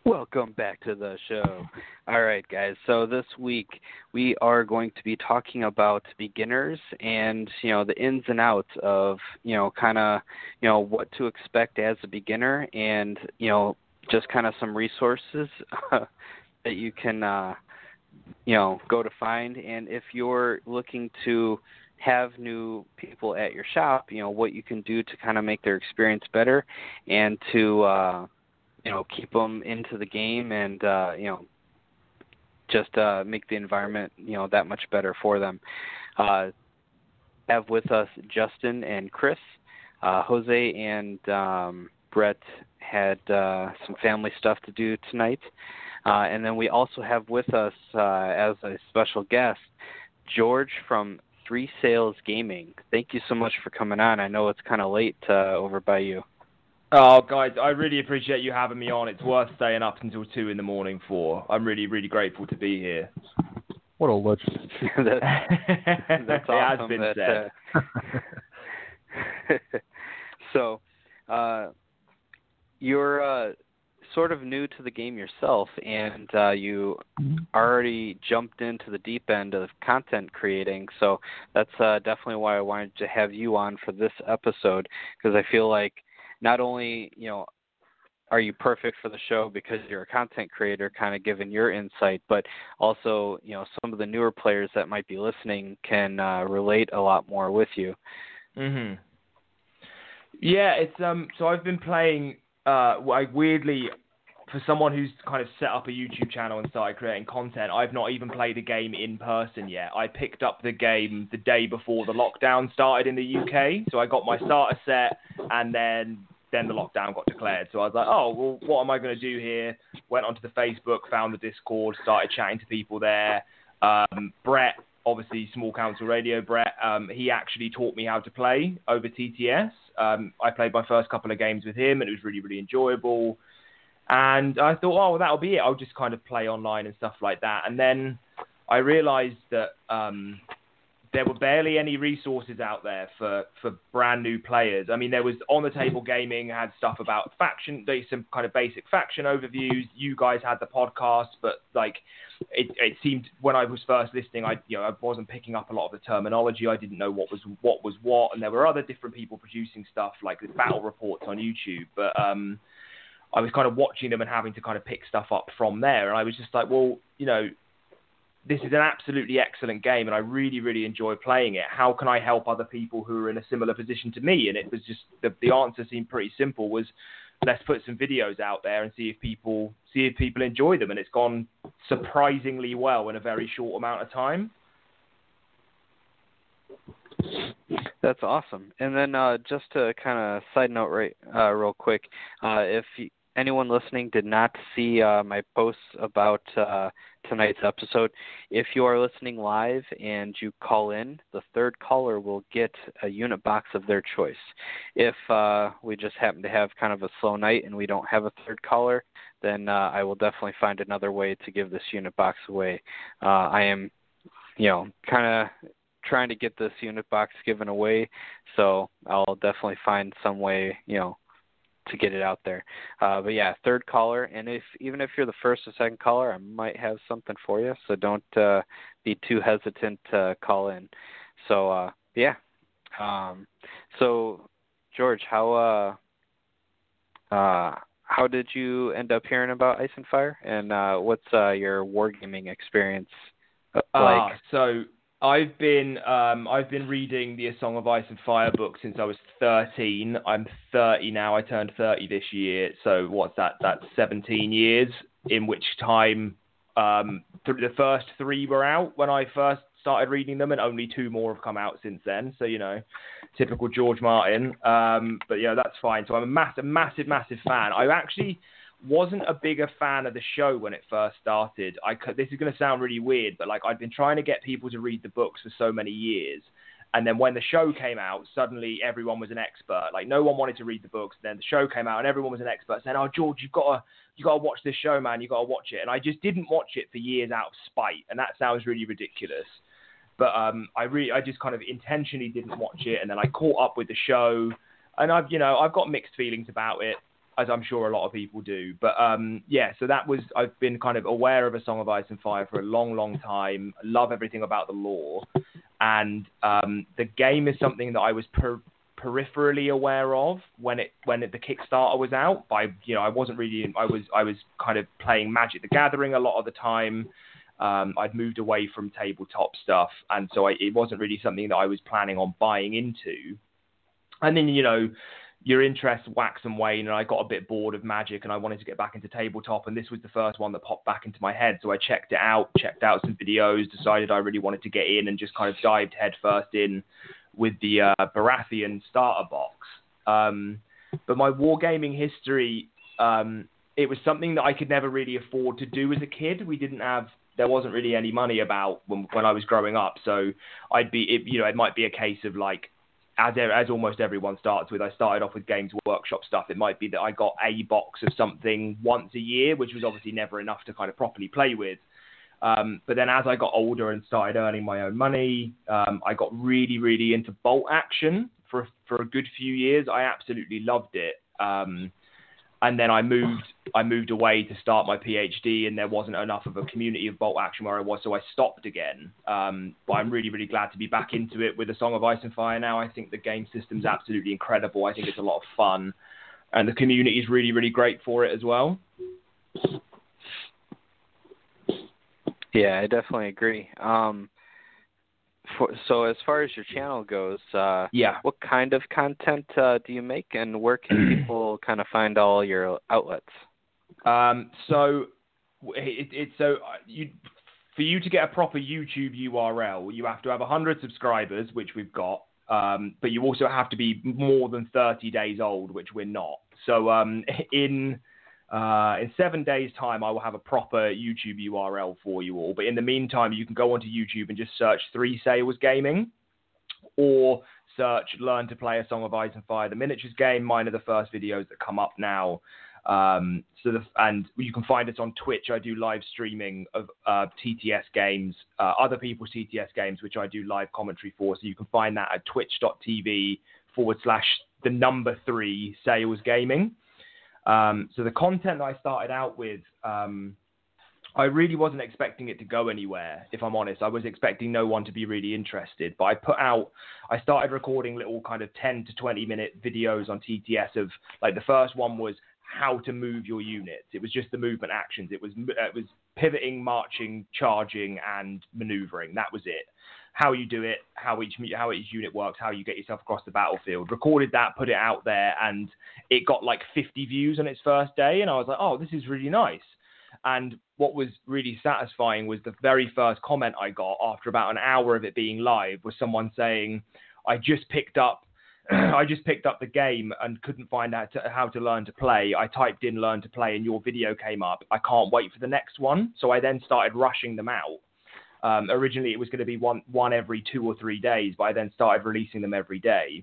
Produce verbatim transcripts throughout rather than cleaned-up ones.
Welcome back to the show. All right, guys. So this week we are going to be talking about beginners and, you know, the ins and outs of, you know, kind of, you know, what to expect as a beginner and, you know, just kind of some resources that you can, uh, you know, go to find. And if you're looking to have new people at your shop, you know, what you can do to kind of make their experience better and to, uh, you know, keep them into the game and, uh, you know, just uh, make the environment, you know, that much better for them. Uh, have with us Justin and Chris. Uh, Jose and um, Brett had uh, some family stuff to do tonight. Uh, and then we also have with us uh, as a special guest, George from Three Sales Gaming. Thank you so much for coming on. I know it's kind of late uh, over by you. Oh, guys, I really appreciate you having me on. It's worth staying up until two in the morning for. I'm really, really grateful to be here. What a legend. that's, that's awesome. It has been that, said. Uh, so, uh, you're uh, sort of new to the game yourself, and uh, you already jumped into the deep end of content creating. So that's uh, definitely why I wanted to have you on for this episode, because I feel like not only, you know, are you perfect for the show because you're a content creator, kind of giving your insight, but also, you know, some of the newer players that might be listening can uh, relate a lot more with you. Mhm. Yeah, it's um. So I've been playing. Uh, like weirdly, for someone who's kind of set up a YouTube channel and started creating content, I've not even played a game in person yet. I picked up the game the day before the lockdown started in the U K, so I got my starter set, and then then the lockdown got declared. So I was like, oh, well, what am I going to do here? Went onto the Facebook, found the Discord, started chatting to people there. Um, Brett, obviously Small Council Radio, Brett, um, he actually taught me how to play over T T S. Um, I played my first couple of games with him, and it was really, really enjoyable. And I thought, oh, well, that'll be it. I'll just kind of play online and stuff like that. And then I realized that um, there were barely any resources out there for, for brand new players. I mean, there was On the Table Gaming had stuff about faction, some kind of basic faction overviews. You guys had the podcast, but like it, it seemed when I was first listening, I you know I wasn't picking up a lot of the terminology. I didn't know what was what was what, and there were other different people producing stuff like the battle reports on YouTube, but um. I was kind of watching them and having to kind of pick stuff up from there. And I was just like, well, you know, this is an absolutely excellent game and I really, really enjoy playing it. How can I help other people who are in a similar position to me? And it was just, the, the answer seemed pretty simple, was let's put some videos out there and see if people, see if people enjoy them. And it's gone surprisingly well in a very short amount of time. That's awesome. And then uh, just to kind of side note right, uh, real quick, uh, if you, anyone listening did not see uh, my posts about uh, tonight's episode, if you are listening live and you call in, the third caller will get a unit box of their choice. If uh, we just happen to have kind of a slow night and we don't have a third caller, then uh, I will definitely find another way to give this unit box away. Uh, I am, you know, kind of trying to get this unit box given away, so I'll definitely find some way, you know, to get it out there. Uh, but yeah, third caller, and if even if you're the first or second caller, I might have something for you, so don't uh, be too hesitant to call in. So uh, yeah, um, so George, how uh, uh, how did you end up hearing about Ice and Fire, and uh, what's uh, your wargaming experience like? Uh, so I've been um, I've been reading the A Song of Ice and Fire book since I was thirteen. I'm thirty now. I turned thirty this year. So what's that? That's seventeen years. In which time, um, th- the first three were out when I first started reading them, and only two more have come out since then. So you know, typical George Martin. Um, but yeah, that's fine. So I'm a massive, massive, massive fan. I actually wasn't a bigger fan of the show when it first started. I could, this is going to sound really weird, but like I'd been trying to get people to read the books for so many years, and then when the show came out, suddenly everyone was an expert. Like no one wanted to read the books. Then the show came out, and everyone was an expert, saying, "Oh, George, you've got to, you got to watch this show, man. You got to watch it." And I just didn't watch it for years out of spite, and that sounds really ridiculous. But um, I really, I just kind of intentionally didn't watch it, and then I caught up with the show, and I've, you know, I've got mixed feelings about it. as I'm sure a lot of people do. But um, yeah, so that was, I've been kind of aware of A Song of Ice and Fire for a long, long time. I love everything about the lore. And um, the game is something that I was per- peripherally aware of when it when it, the Kickstarter was out. By you know, I wasn't really, I was I was kind of playing Magic the Gathering a lot of the time. Um, I'd moved away from tabletop stuff, and so I, it wasn't really something that I was planning on buying into. And then, you know, your interests wax and wane, and I got a bit bored of Magic, and I wanted to get back into tabletop, and this was the first one that popped back into my head. So I checked it out, checked out some videos, decided I really wanted to get in, and just kind of dived headfirst in with the uh, Baratheon starter box. Um, but my wargaming history, um, it was something that I could never really afford to do as a kid. We didn't have, there wasn't really any money about when, when I was growing up. So I'd be, it, you know, it might be a case of like, As, as almost everyone starts with, I started off with Games Workshop stuff. It might be that I got a box of something once a year, which was obviously never enough to kind of properly play with. Um, but then as I got older and started earning my own money, um, I got really, really into bolt action for, for a good few years. I absolutely loved it. Um, and then I moved, I moved away to start my PhD, and there wasn't enough of a community of bolt action where I was, so I stopped again. Um, but I'm really, really glad to be back into it with A Song of Ice and Fire now. I think the game system's absolutely incredible. I think it's a lot of fun, and the community is really, really great for it as well. Yeah, I definitely agree. Um, for, so as far as your channel goes, uh, yeah, what kind of content uh, do you make, and where can people kind of find all your outlets? Um, so it's it, so you for you to get a proper YouTube U R L, you have to have one hundred subscribers, which we've got. Um, but you also have to be more than thirty days old, which we're not. So um, in uh, in seven days' time, I will have a proper YouTube U R L for you all. But in the meantime, you can go onto YouTube and just search Three Sales Gaming, or search Learn to Play A Song of Ice and Fire, the miniatures game. Mine are the first videos that come up now. Um, so the, and you can find us on Twitch. I do live streaming of uh, T T S games, uh, other people's T T S games, which I do live commentary for. So you can find that at twitch.tv forward slash the number three sales gaming. Um, so the content that I started out with, um, I really wasn't expecting it to go anywhere, if I'm honest. I was expecting no one to be really interested. But I put out, I started recording little kind of ten to twenty minute videos on T T S of, like, the first one was how to move your units. It was just the movement actions. It was it was pivoting, marching, charging, and maneuvering. That was it. How you do it, how each how each unit works, how you get yourself across the battlefield. Recorded that, put it out there, and it got like fifty views on its first day. And I was like, oh, this is really nice. And what was really satisfying was the very first comment I got after about an hour of it being live was someone saying, I just picked up I just picked up the game and couldn't find out to, how to learn to play. I typed in learn to play and your video came up. I can't wait for the next one. So I then started rushing them out. Um, originally, it was going to be one, one every two or three days, but I then started releasing them every day.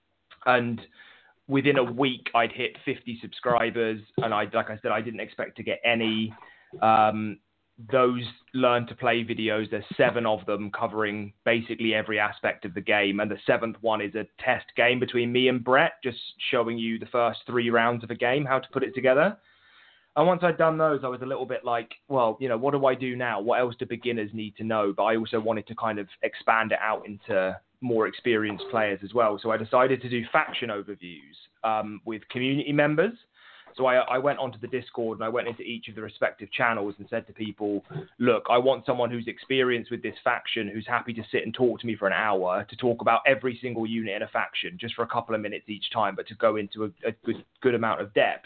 And within a week, I'd hit fifty subscribers. And I, like I said, I didn't expect to get any. Um, those learn to play videos, there's seven of them covering basically every aspect of the game. And the seventh one is a test game between me and Brett, just showing you the first three rounds of a game, how to put it together. And once I'd done those, I was a little bit like, well, you know, what do I do now? What else do beginners need to know? But I also wanted to kind of expand it out into more experienced players as well. So I decided to do faction overviews um, with community members. So I, I went onto the Discord and I went into each of the respective channels and said to people, look, I want someone who's experienced with this faction, who's happy to sit and talk to me for an hour to talk about every single unit in a faction, just for a couple of minutes each time, but to go into a, a good, good amount of depth.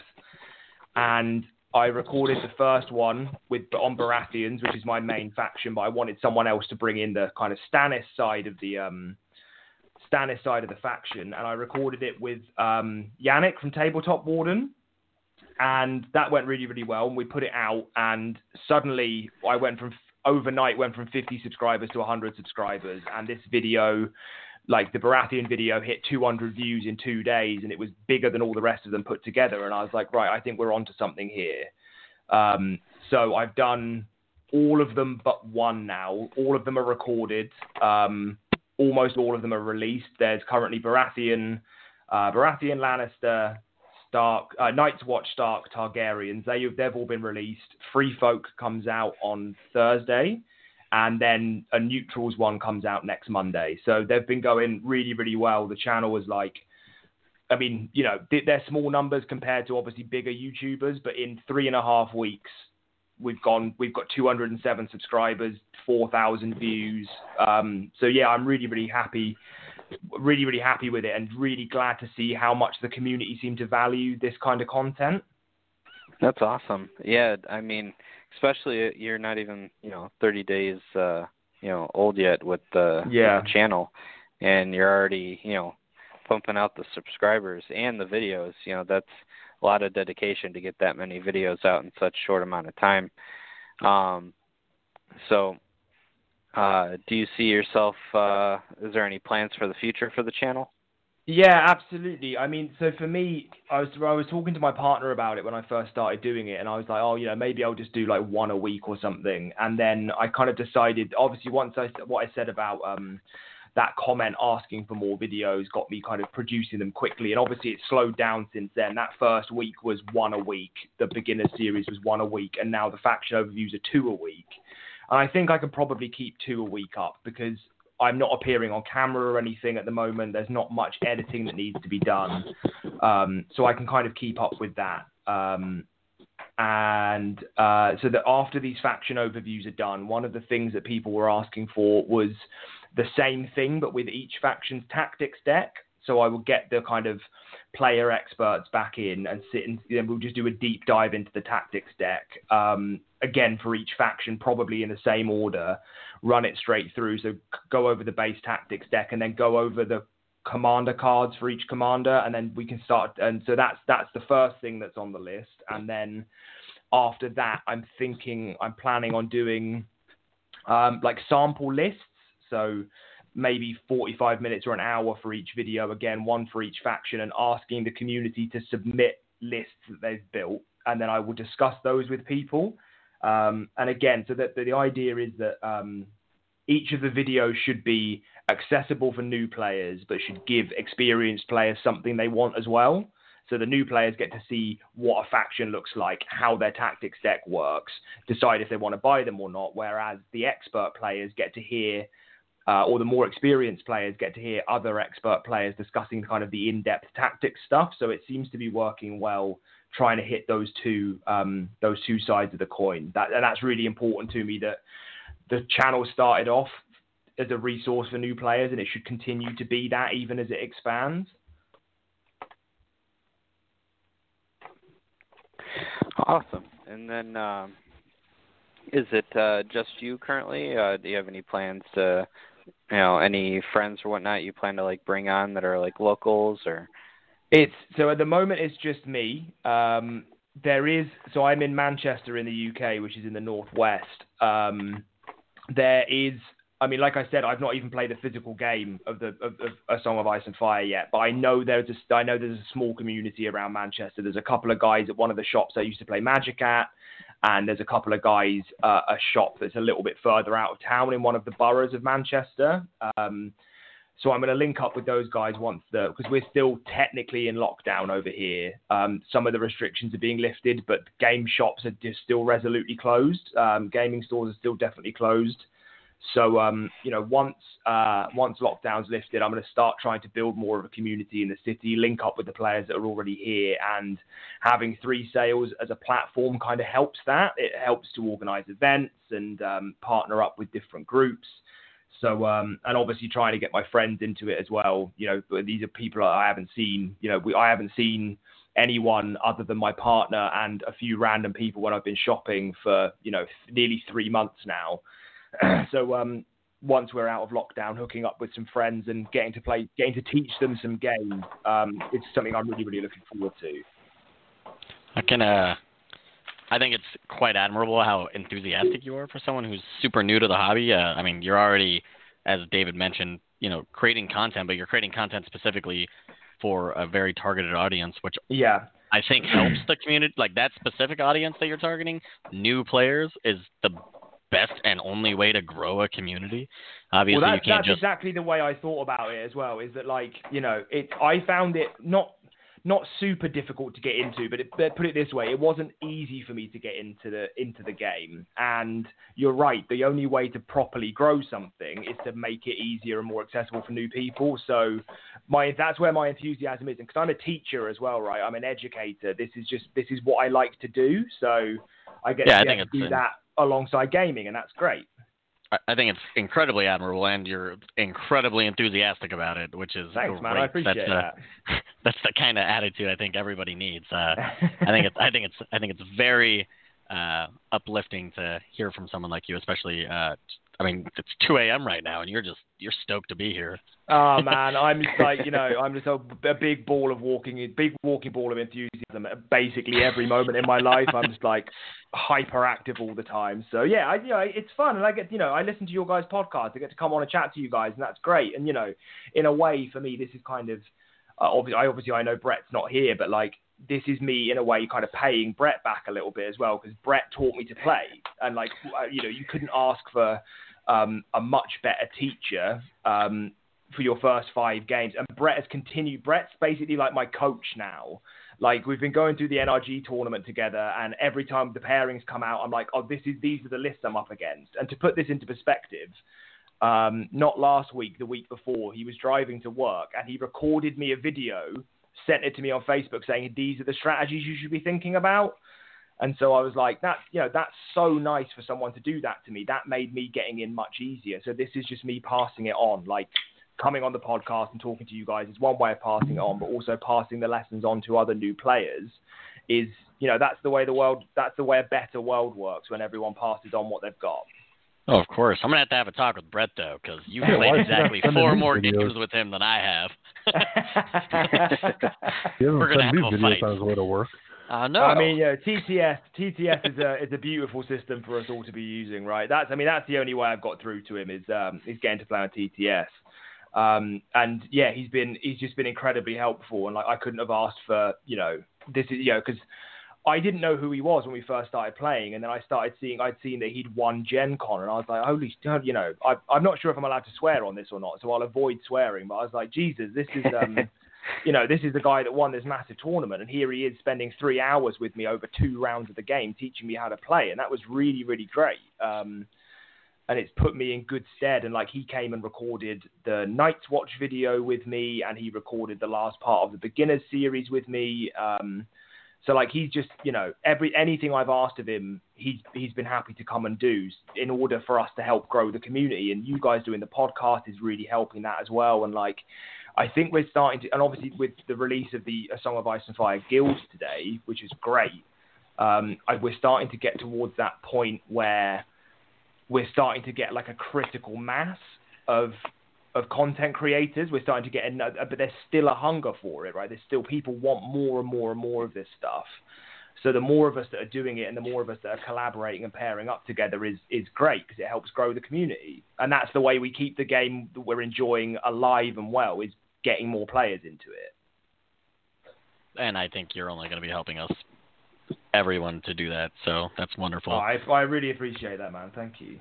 And I recorded the first one with on Baratheons, which is my main faction, but I wanted someone else to bring in the kind of Stannis side of the um, Stannis side of the faction. And I recorded it with um, Yannick from Tabletop Warden. And that went really, really well. And we put it out, and suddenly I went from overnight went from fifty subscribers to one hundred subscribers. And this video, like the Baratheon video, hit two hundred views in two days, and it was bigger than all the rest of them put together. And I was like, right, I think we're onto something here. Um, so I've done all of them but one now. All of them are recorded. Um, almost all of them are released. There's currently Baratheon, uh, Baratheon Lannister, Stark, uh, Night's Watch Stark Targaryens. They they've all been released. Free Folk comes out on Thursday, and then a Neutrals one comes out next Monday. So they've been going really, really well. The channel was like, I mean, you know, they're small numbers compared to obviously bigger YouTubers, but in three and a half weeks, we've gone, we've got two hundred seven subscribers, four thousand views. Um, so yeah, I'm really, really happy, really, really happy with it, and really glad to see how much the community seem to value this kind of content. That's awesome. Yeah, I mean, especially you're not even, you know, thirty days, uh, you know, old yet with the, yeah. with the channel, and you're already, you know, pumping out the subscribers and the videos. You know, that's a lot of dedication to get that many videos out in such a short amount of time. Um, so, uh, do you see yourself, uh, is there any plans for the future for the channel? Yeah, absolutely. I mean, so for me, I was I was talking to my partner about it when I first started doing it, and I was like, oh, you know, maybe I'll just do like one a week or something. And then I kind of decided, obviously, once I what I said about um, that comment asking for more videos got me kind of producing them quickly, and obviously it's slowed down since then. That first week was one a week, the beginner series was one a week, and now the faction overviews are two a week. And I think I could probably keep two a week up because I'm not appearing on camera or anything at the moment. There's not much editing that needs to be done. Um, so I can kind of keep up with that. Um, and uh, so that after these faction overviews are done, one of the things that people were asking for was the same thing, but with each faction's tactics deck. So I will get the kind of player experts back in and sit and then we'll just do a deep dive into the tactics deck. Um, again, for each faction, probably in the same order, run it straight through. So go over the base tactics deck and then go over the commander cards for each commander. And then we can start. And so that's, that's the first thing that's on the list. And then after that, I'm thinking, I'm planning on doing um, like sample lists. So maybe forty-five minutes or an hour for each video, again, one for each faction, and asking the community to submit lists that they've built, and then I will discuss those with people. Um, and again, so that the idea is that um, each of the videos should be accessible for new players, but should give experienced players something they want as well. So the new players get to see what a faction looks like, how their tactics deck works, decide if they want to buy them or not, whereas the expert players get to hear Uh, or the more experienced players get to hear other expert players discussing kind of the in-depth tactics stuff. So it seems to be working well, trying to hit those two um, those two sides of the coin. That, and that's really important to me, that the channel started off as a resource for new players, and it should continue to be that even as it expands. Awesome. And then um, is it uh, just you currently? Uh, do you have any plans to, you know, any friends or whatnot you plan to like bring on that are like locals or? It's so at the moment it's just me. Um, there is so I'm in Manchester in the U K, which is in the northwest. Um, there is, I mean, like I said, I've not even played a physical game of the of, of A Song of Ice and Fire yet, but I know there's a I know there's a small community around Manchester. There's a couple of guys at one of the shops I used to play Magic at. And there's a couple of guys, uh, a shop that's a little bit further out of town in one of the boroughs of Manchester. Um, so I'm going to link up with those guys once the, because we're still technically in lockdown over here. Um, some of the restrictions are being lifted, but game shops are just still resolutely closed. Um, gaming stores are still definitely closed. So, um, you know, once uh, once lockdown's lifted, I'm going to start trying to build more of a community in the city, link up with the players that are already here, and having Three Sales as a platform kind of helps that. It helps to organize events and um, partner up with different groups. So, um, and obviously trying to get my friends into it as well. You know, these are people I haven't seen, you know, we, I haven't seen anyone other than my partner and a few random people when I've been shopping for, you know, nearly three months now. So um, once we're out of lockdown, hooking up with some friends and getting to play, getting to teach them some games, um, it's something I'm really, really looking forward to. I can, uh, I think it's quite admirable how enthusiastic you are for someone who's super new to the hobby. Uh, I mean, you're already, as David mentioned, you know, creating content, but you're creating content specifically for a very targeted audience, which yeah, I think helps the community. Like that specific audience that you're targeting, new players, is the best and only way to grow a community. Obviously, well, that, you can't that's just... exactly the way I thought about it as well, is that, like, you know, it, I found it not not super difficult to get into, but, it, but put it this way, it wasn't easy for me to get into the into the game. And you're right, the only way to properly grow something is to make it easier and more accessible for new people. So my that's where my enthusiasm is, and because I'm a teacher as well, right? I'm an educator. This is just this is what I like to do. So I get yeah, to, I get think to do it's, that alongside gaming, and that's great. I think it's incredibly admirable, and you're incredibly enthusiastic about it, which is Thanks, great. man. I appreciate that's, that. Uh, that's the kind of attitude I think everybody needs. Uh, I think it's I think it's I think it's very uh, uplifting to hear from someone like you, especially. Uh, I mean, it's two a.m. right now, and you're just you're stoked to be here. Oh man, I'm just like you know, I'm just a, a big ball of walking, big walking ball of enthusiasm. Basically, every moment in my life, I'm just like hyperactive all the time. So yeah, I, you know, it's fun, and I get you know, I listen to your guys' podcast. I get to come on and chat to you guys, and that's great. And you know, in a way, for me, this is kind of uh, obviously, I obviously I know Brett's not here, but like this is me in a way kind of paying Brett back a little bit as well, because Brett taught me to play, and like you know, you couldn't ask for um, a much better teacher. Um, for your first five games, and Brett has continued. Brett's basically like my coach now. Like we've been going through the N R G tournament together, and every time the pairings come out, I'm like, oh, this is these are the lists I'm up against. And to put this into perspective, um, not last week, the week before, he was driving to work and he recorded me a video, sent it to me on Facebook saying these are the strategies you should be thinking about. And so I was like, that, you know, that's so nice for someone to do that to me. That made me getting in much easier. So this is just me passing it on, like. Coming on the podcast and talking to you guys is one way of passing it on, but also passing the lessons on to other new players is, you know, that's the way the world, that's the way a better world works when everyone passes on what they've got. Oh, of course. I'm going to have to have a talk with Brett, though, because you've Yeah, played why exactly send four me more videos? games with him than I have. You We're haven't gonna sent me have a videos fight. on his way to work. Uh, no. I mean, you know, T T S, T T S is a is a beautiful system for us all to be using, right? That's, I mean, that's the only way I've got through to him is um, is getting to play on T T S. Um, and yeah, he's been, he's just been incredibly helpful. And like, I couldn't have asked for, you know, this is, you know, cause I didn't know who he was when we first started playing. And then I started seeing, I'd seen that he'd won Gen Con and I was like, holy, you know, I, I'm not sure if I'm allowed to swear on this or not. So I'll avoid swearing, but I was like, Jesus, this is, um, you know, this is the guy that won this massive tournament. And here he is spending three hours with me over two rounds of the game, teaching me how to play. And that was really, really great. Um, And it's put me in good stead. And like he came and recorded the Night's Watch video with me, and he recorded the last part of the Beginners series with me. Um, so like he's just, you know, every anything I've asked of him, he's he's been happy to come and do in order for us to help grow the community. And you guys doing the podcast is really helping that as well. And like I think we're starting to, and obviously with the release of the A Song of Ice and Fire Guild today, which is great, um, I, we're starting to get towards that point where we're starting to get like a critical mass of of content creators. We're starting to get another, but there's still a hunger for it, right? There's still people want more and more and more of this stuff. So the more of us that are doing it and the more of us that are collaborating and pairing up together is is great because it helps grow the community. And that's the way we keep the game that we're enjoying alive and well, is getting more players into it. And I think you're only going to be helping us, everyone, to do that. So that's wonderful. Oh, I, I really appreciate that, man. Thank you.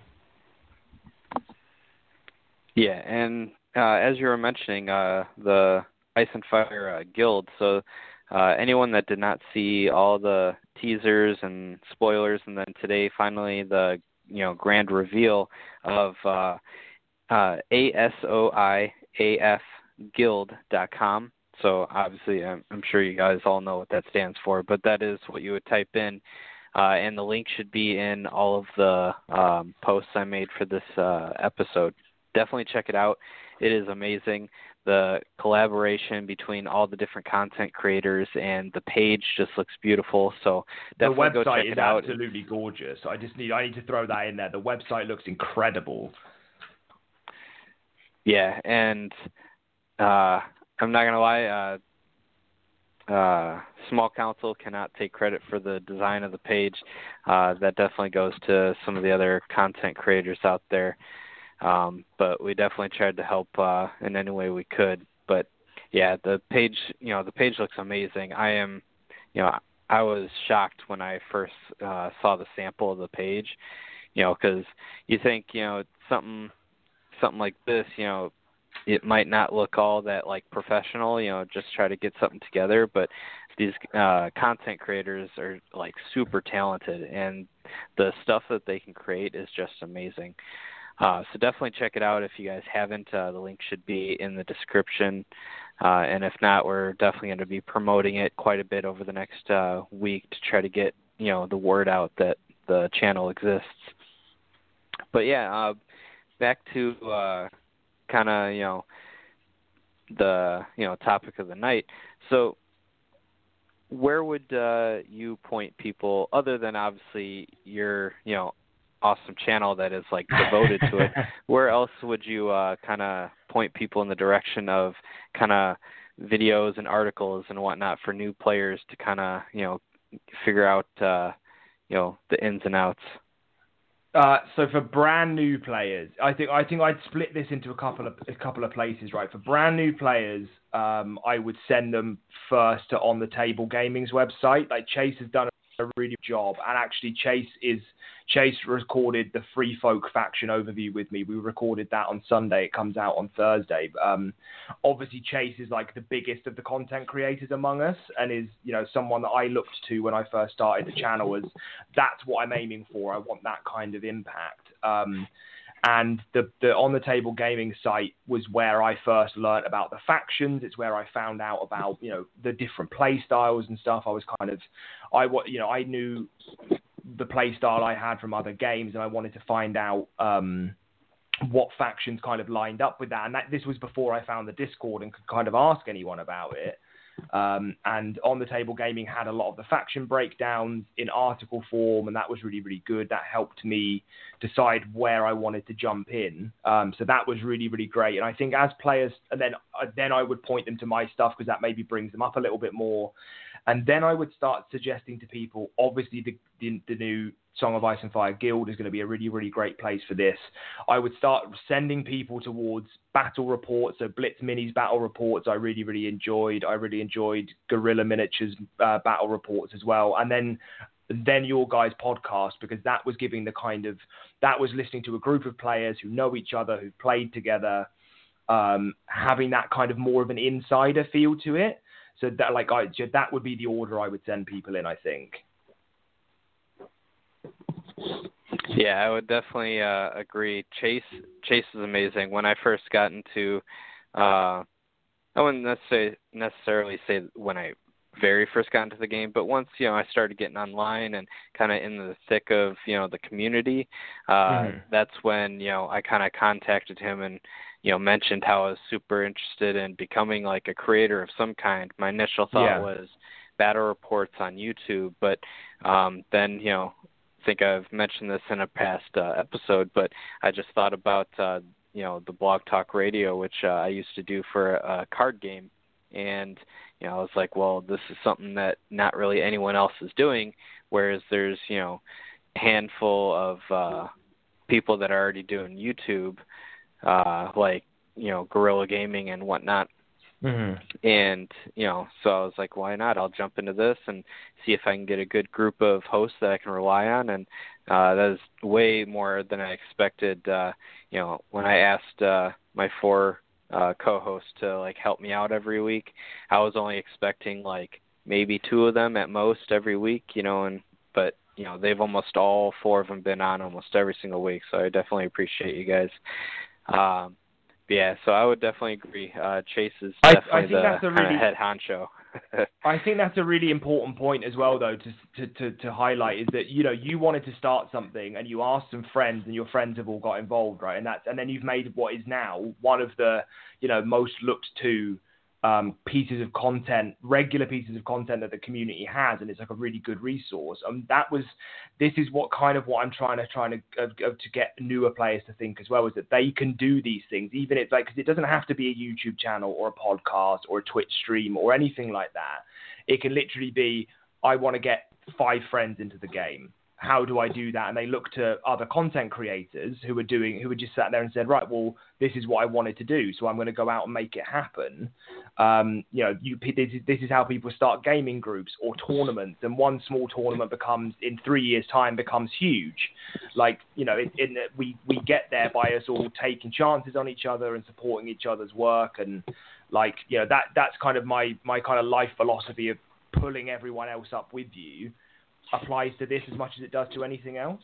Yeah, and uh, as you were mentioning, uh, the Ice and Fire uh, Guild, so uh, anyone that did not see all the teasers and spoilers, and then today finally the you know grand reveal of uh, uh, A S O I A F guild dot com. So obviously I'm, I'm sure you guys all know what that stands for, but that is what you would type in. Uh, and the link should be in all of the um, posts I made for this uh, episode. Definitely check it out. It is amazing. The collaboration between all the different content creators and the page just looks beautiful. So definitely go check it out. The website it out. is absolutely gorgeous. I just need I need to throw that in there. The website looks incredible. Yeah, and uh, I'm not gonna lie. Uh, Uh, Small Council cannot take credit for the design of the page. Uh, that definitely goes to some of the other content creators out there. Um, but we definitely tried to help uh, in any way we could. But yeah, the page, you know, the page looks amazing. I am, you know, I was shocked when I first uh, saw the sample of the page, you know, because you think, you know, something, something like this, you know, it might not look all that like professional, you know, just try to get something together, but these uh, content creators are like super talented, and the stuff that they can create is just amazing. Uh, so definitely check it out if you guys haven't. Uh, the link should be in the description. Uh, and if not, we're definitely going to be promoting it quite a bit over the next uh, week to try to get, you know, the word out that the channel exists. But yeah, uh, back to uh, kind of, you know, the, you know, topic of the night. So where would uh, you point people, other than obviously your, you know, awesome channel that is like devoted to it, where else would you uh, kind of point people in the direction of kind of videos and articles and whatnot for new players to kind of, you know, figure out, uh, you know, the ins and outs? Uh, so for brand new players, I think I think I'd split this into a couple of a couple of places, right? For brand new players, um, I would send them first to On the Table Gaming's website. Like Chase has done a really good job, and actually Chase is Chase recorded the Free Folk faction overview with me. We recorded that on Sunday. It comes out on Thursday. Um, obviously Chase is like the biggest of the content creators among us, and is, you know, someone that I looked to when I first started the channel as that's what I'm aiming for. I want that kind of impact. Um, and the, the On the Table Gaming site was where I first learned about the factions. It's where I found out about, you know, the different play styles and stuff. I was kind of, I, you know, I knew the play style I had from other games, and I wanted to find out um, what factions kind of lined up with that. And that, this was before I found the Discord and could kind of ask anyone about it. Um, and On the Table Gaming had a lot of the faction breakdowns in article form, and that was really, really good. That helped me decide where I wanted to jump in. Um, so that was really, really great. And I think as players, and then uh, then I would point them to my stuff, because that maybe brings them up a little bit more. And then I would start suggesting to people, obviously the, the, the new Song of Ice and Fire Guild is going to be a really, really great place for this. I would start sending people towards battle reports, so Blitz Minis battle reports I really, really enjoyed. I really enjoyed Guerrilla Miniatures uh, battle reports as well. And then then your guys' podcast, because that was giving the kind of, that was listening to a group of players who know each other, who've played together, um, having that kind of more of an insider feel to it. So that, like, I, that would be the order I would send people in, I think. Yeah, I would definitely uh, agree. Chase Chase is amazing. When I first got into, uh, I wouldn't necessarily necessarily say when I very first got into the game, but once, you know, I started getting online and kind of in the thick of, you know, the community, uh, mm-hmm. that's when, you know, I kind of contacted him and, you know, mentioned how I was super interested in becoming like a creator of some kind. My initial thought yeah. was battle reports on YouTube, but um, then, you know, I think I've mentioned this in a past uh, episode, but I just thought about, uh, you know, the Blog Talk Radio, which uh, I used to do for a card game. And, you know, I was like, well, this is something that not really anyone else is doing, whereas there's, you know, a handful of uh, people that are already doing YouTube, uh, like, you know, Guerrilla Gaming and whatnot. Mm-hmm. And, you know, so I was like, why not? I'll jump into this and see if I can get a good group of hosts that I can rely on. And uh, that is way more than I expected. Uh, you know, when I asked uh, my four uh, co-hosts to, like, help me out every week, I was only expecting, like, maybe two of them at most every week, you know, and but, you know, they've almost all four of them been on almost every single week. So I definitely appreciate you guys. Um, Yeah, so I would definitely agree. Uh, Chase is definitely I, I think the that's a really, kind of head honcho. I think that's a really important point as well, though, to, to to to highlight is that, you know, you wanted to start something and you asked some friends and your friends have all got involved, right? And that's and then you've made what is now one of the, you know, most looked to um, pieces of content, regular pieces of content that the community has, and it's like a really good resource. And that was, this is what kind of what I'm trying to trying to uh, to get newer players to think as well, is that they can do these things, even if, like, because it doesn't have to be a YouTube channel or a podcast or a Twitch stream or anything like that. It can literally be, I want to get five friends into the game. how do I do that? And they look to other content creators who were doing, who were just sat there and said, right, well, this is what I wanted to do, so I'm going to go out and make it happen. Um, you know, you, this, is, this is how people start gaming groups or tournaments, and one small tournament becomes, in three years' time, becomes huge. Like, you know, in, in, we we get there by us all taking chances on each other and supporting each other's work, and like, you know, that that's kind of my my kind of life philosophy of pulling everyone else up with you. Applies to this as much as it does to anything else.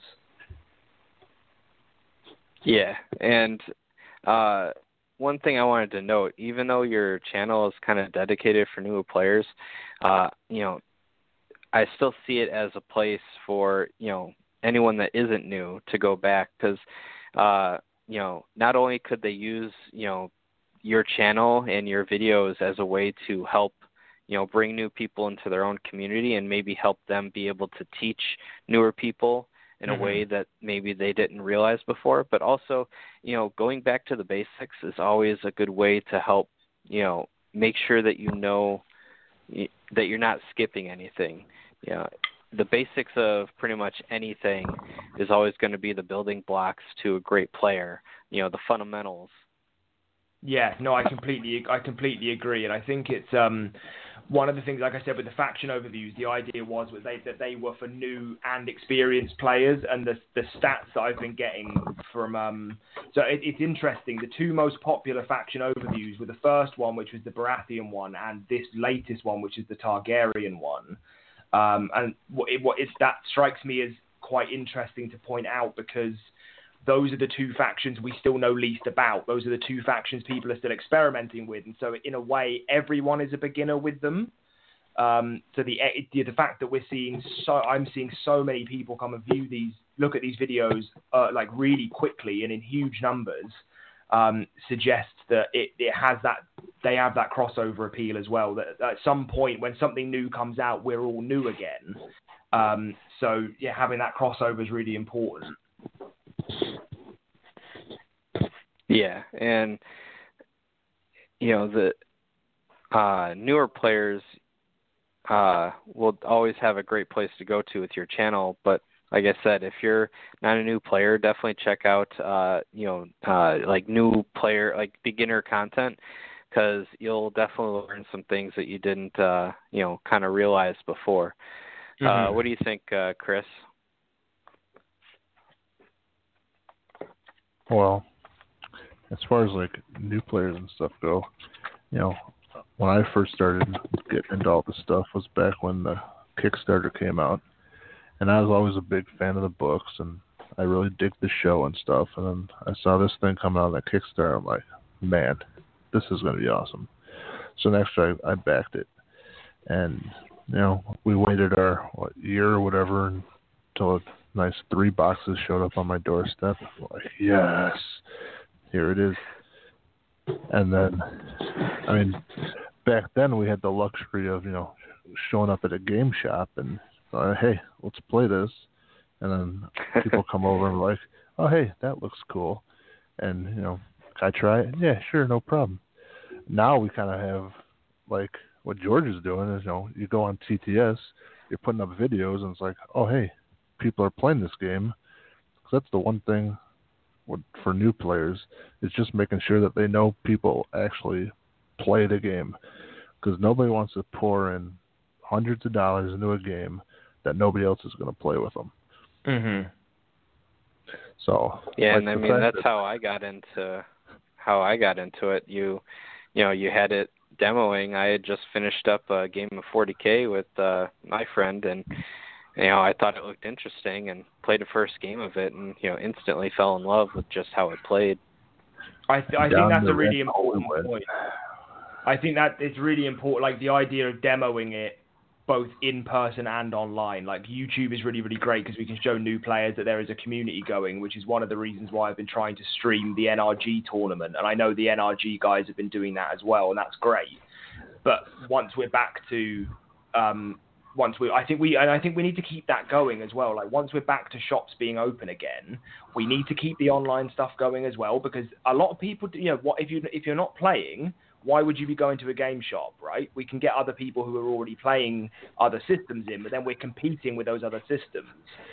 Yeah, and uh, one thing I wanted to note, even though your channel is kind of dedicated for newer players, uh, you know, I still see it as a place for, you know, anyone that isn't new to go back, because, uh, you know, not only could they use, you know, your channel and your videos as a way to help, you know, bring new people into their own community and maybe help them be able to teach newer people in mm-hmm. a way that maybe they didn't realize before. But also, you know, going back to the basics is always a good way to help, you know, make sure that you know that you're not skipping anything. You know, the basics of pretty much anything is always going to be the building blocks to a great player, you know, the fundamentals. Yeah, no, I completely, I completely agree, and I think it's um, one of the things, like I said, with the faction overviews, the idea was, was they, that they were for new and experienced players, and the the stats that I've been getting from, um, so it, it's interesting. The two most popular faction overviews were the first one, which was the Baratheon one, and this latest one, which is the Targaryen one. Um, and what it, what it's, that strikes me as quite interesting to point out, because those are the two factions we still know least about. Those are the two factions people are still experimenting with. And so in a way, everyone is a beginner with them. Um, so the, the the fact that we're seeing so, I'm seeing so many people come and view these, look at these videos uh, like really quickly and in huge numbers, um, suggests that it, it has that, they have that crossover appeal as well. That at some point when something new comes out, we're all new again. Um, so yeah, having that crossover is really important. Yeah, and you know, the uh, newer players uh, will always have a great place to go to with your channel. But like I said, if you're not a new player, definitely check out uh, you know uh, like new player, like beginner content, because you'll definitely learn some things that you didn't uh, you know kind of realize before. Mm-hmm. Uh, what do you think, uh, Chris? Well, as far as like new players and stuff go, you know, when I first started getting into all this stuff was back when the Kickstarter came out, and I was always a big fan of the books, and I really dig the show and stuff. And then I saw this thing coming out on that Kickstarter. I'm like, man, this is going to be awesome. So next year I, I backed it, and you know, we waited our what, year or whatever until a nice three boxes showed up on my doorstep. I'm like, yes, here it is. And then, I mean, back then we had the luxury of, you know, showing up at a game shop and, uh, hey, let's play this. And then people come over and like, oh, hey, that looks cool. And, you know, can I try it? Yeah, sure, no problem. Now we kind of have, like, what George is doing is, you know, you go on T T S, you're putting up videos, and it's like, oh, hey, people are playing this game. Because that's the one thing for new players, is just making sure that they know people actually play the game. Because nobody wants to pour in hundreds of dollars into a game that nobody else is going to play with them. Mm-hmm. So yeah, like and I mean that's that, how I got into how I got into it. You, you know, you had it demoing. I had just finished up a game of forty K with uh, my friend, and you know, I thought it looked interesting and played the first game of it, and you know, instantly fell in love with just how it played. I th- I think that's a really important point. I think that it's really important, like the idea of demoing it both in person and online. Like YouTube is really, really great because we can show new players that there is a community going, which is one of the reasons why I've been trying to stream the N R G tournament. And I know the N R G guys have been doing that as well, and that's great. But once we're back to, um, once we, I think we, and I think we need to keep that going as well. Like once we're back to shops being open again, we need to keep the online stuff going as well, because a lot of people, you know, what if you if you're not playing, why would you be going to a game shop, right? We can get other people who are already playing other systems in, but then we're competing with those other systems.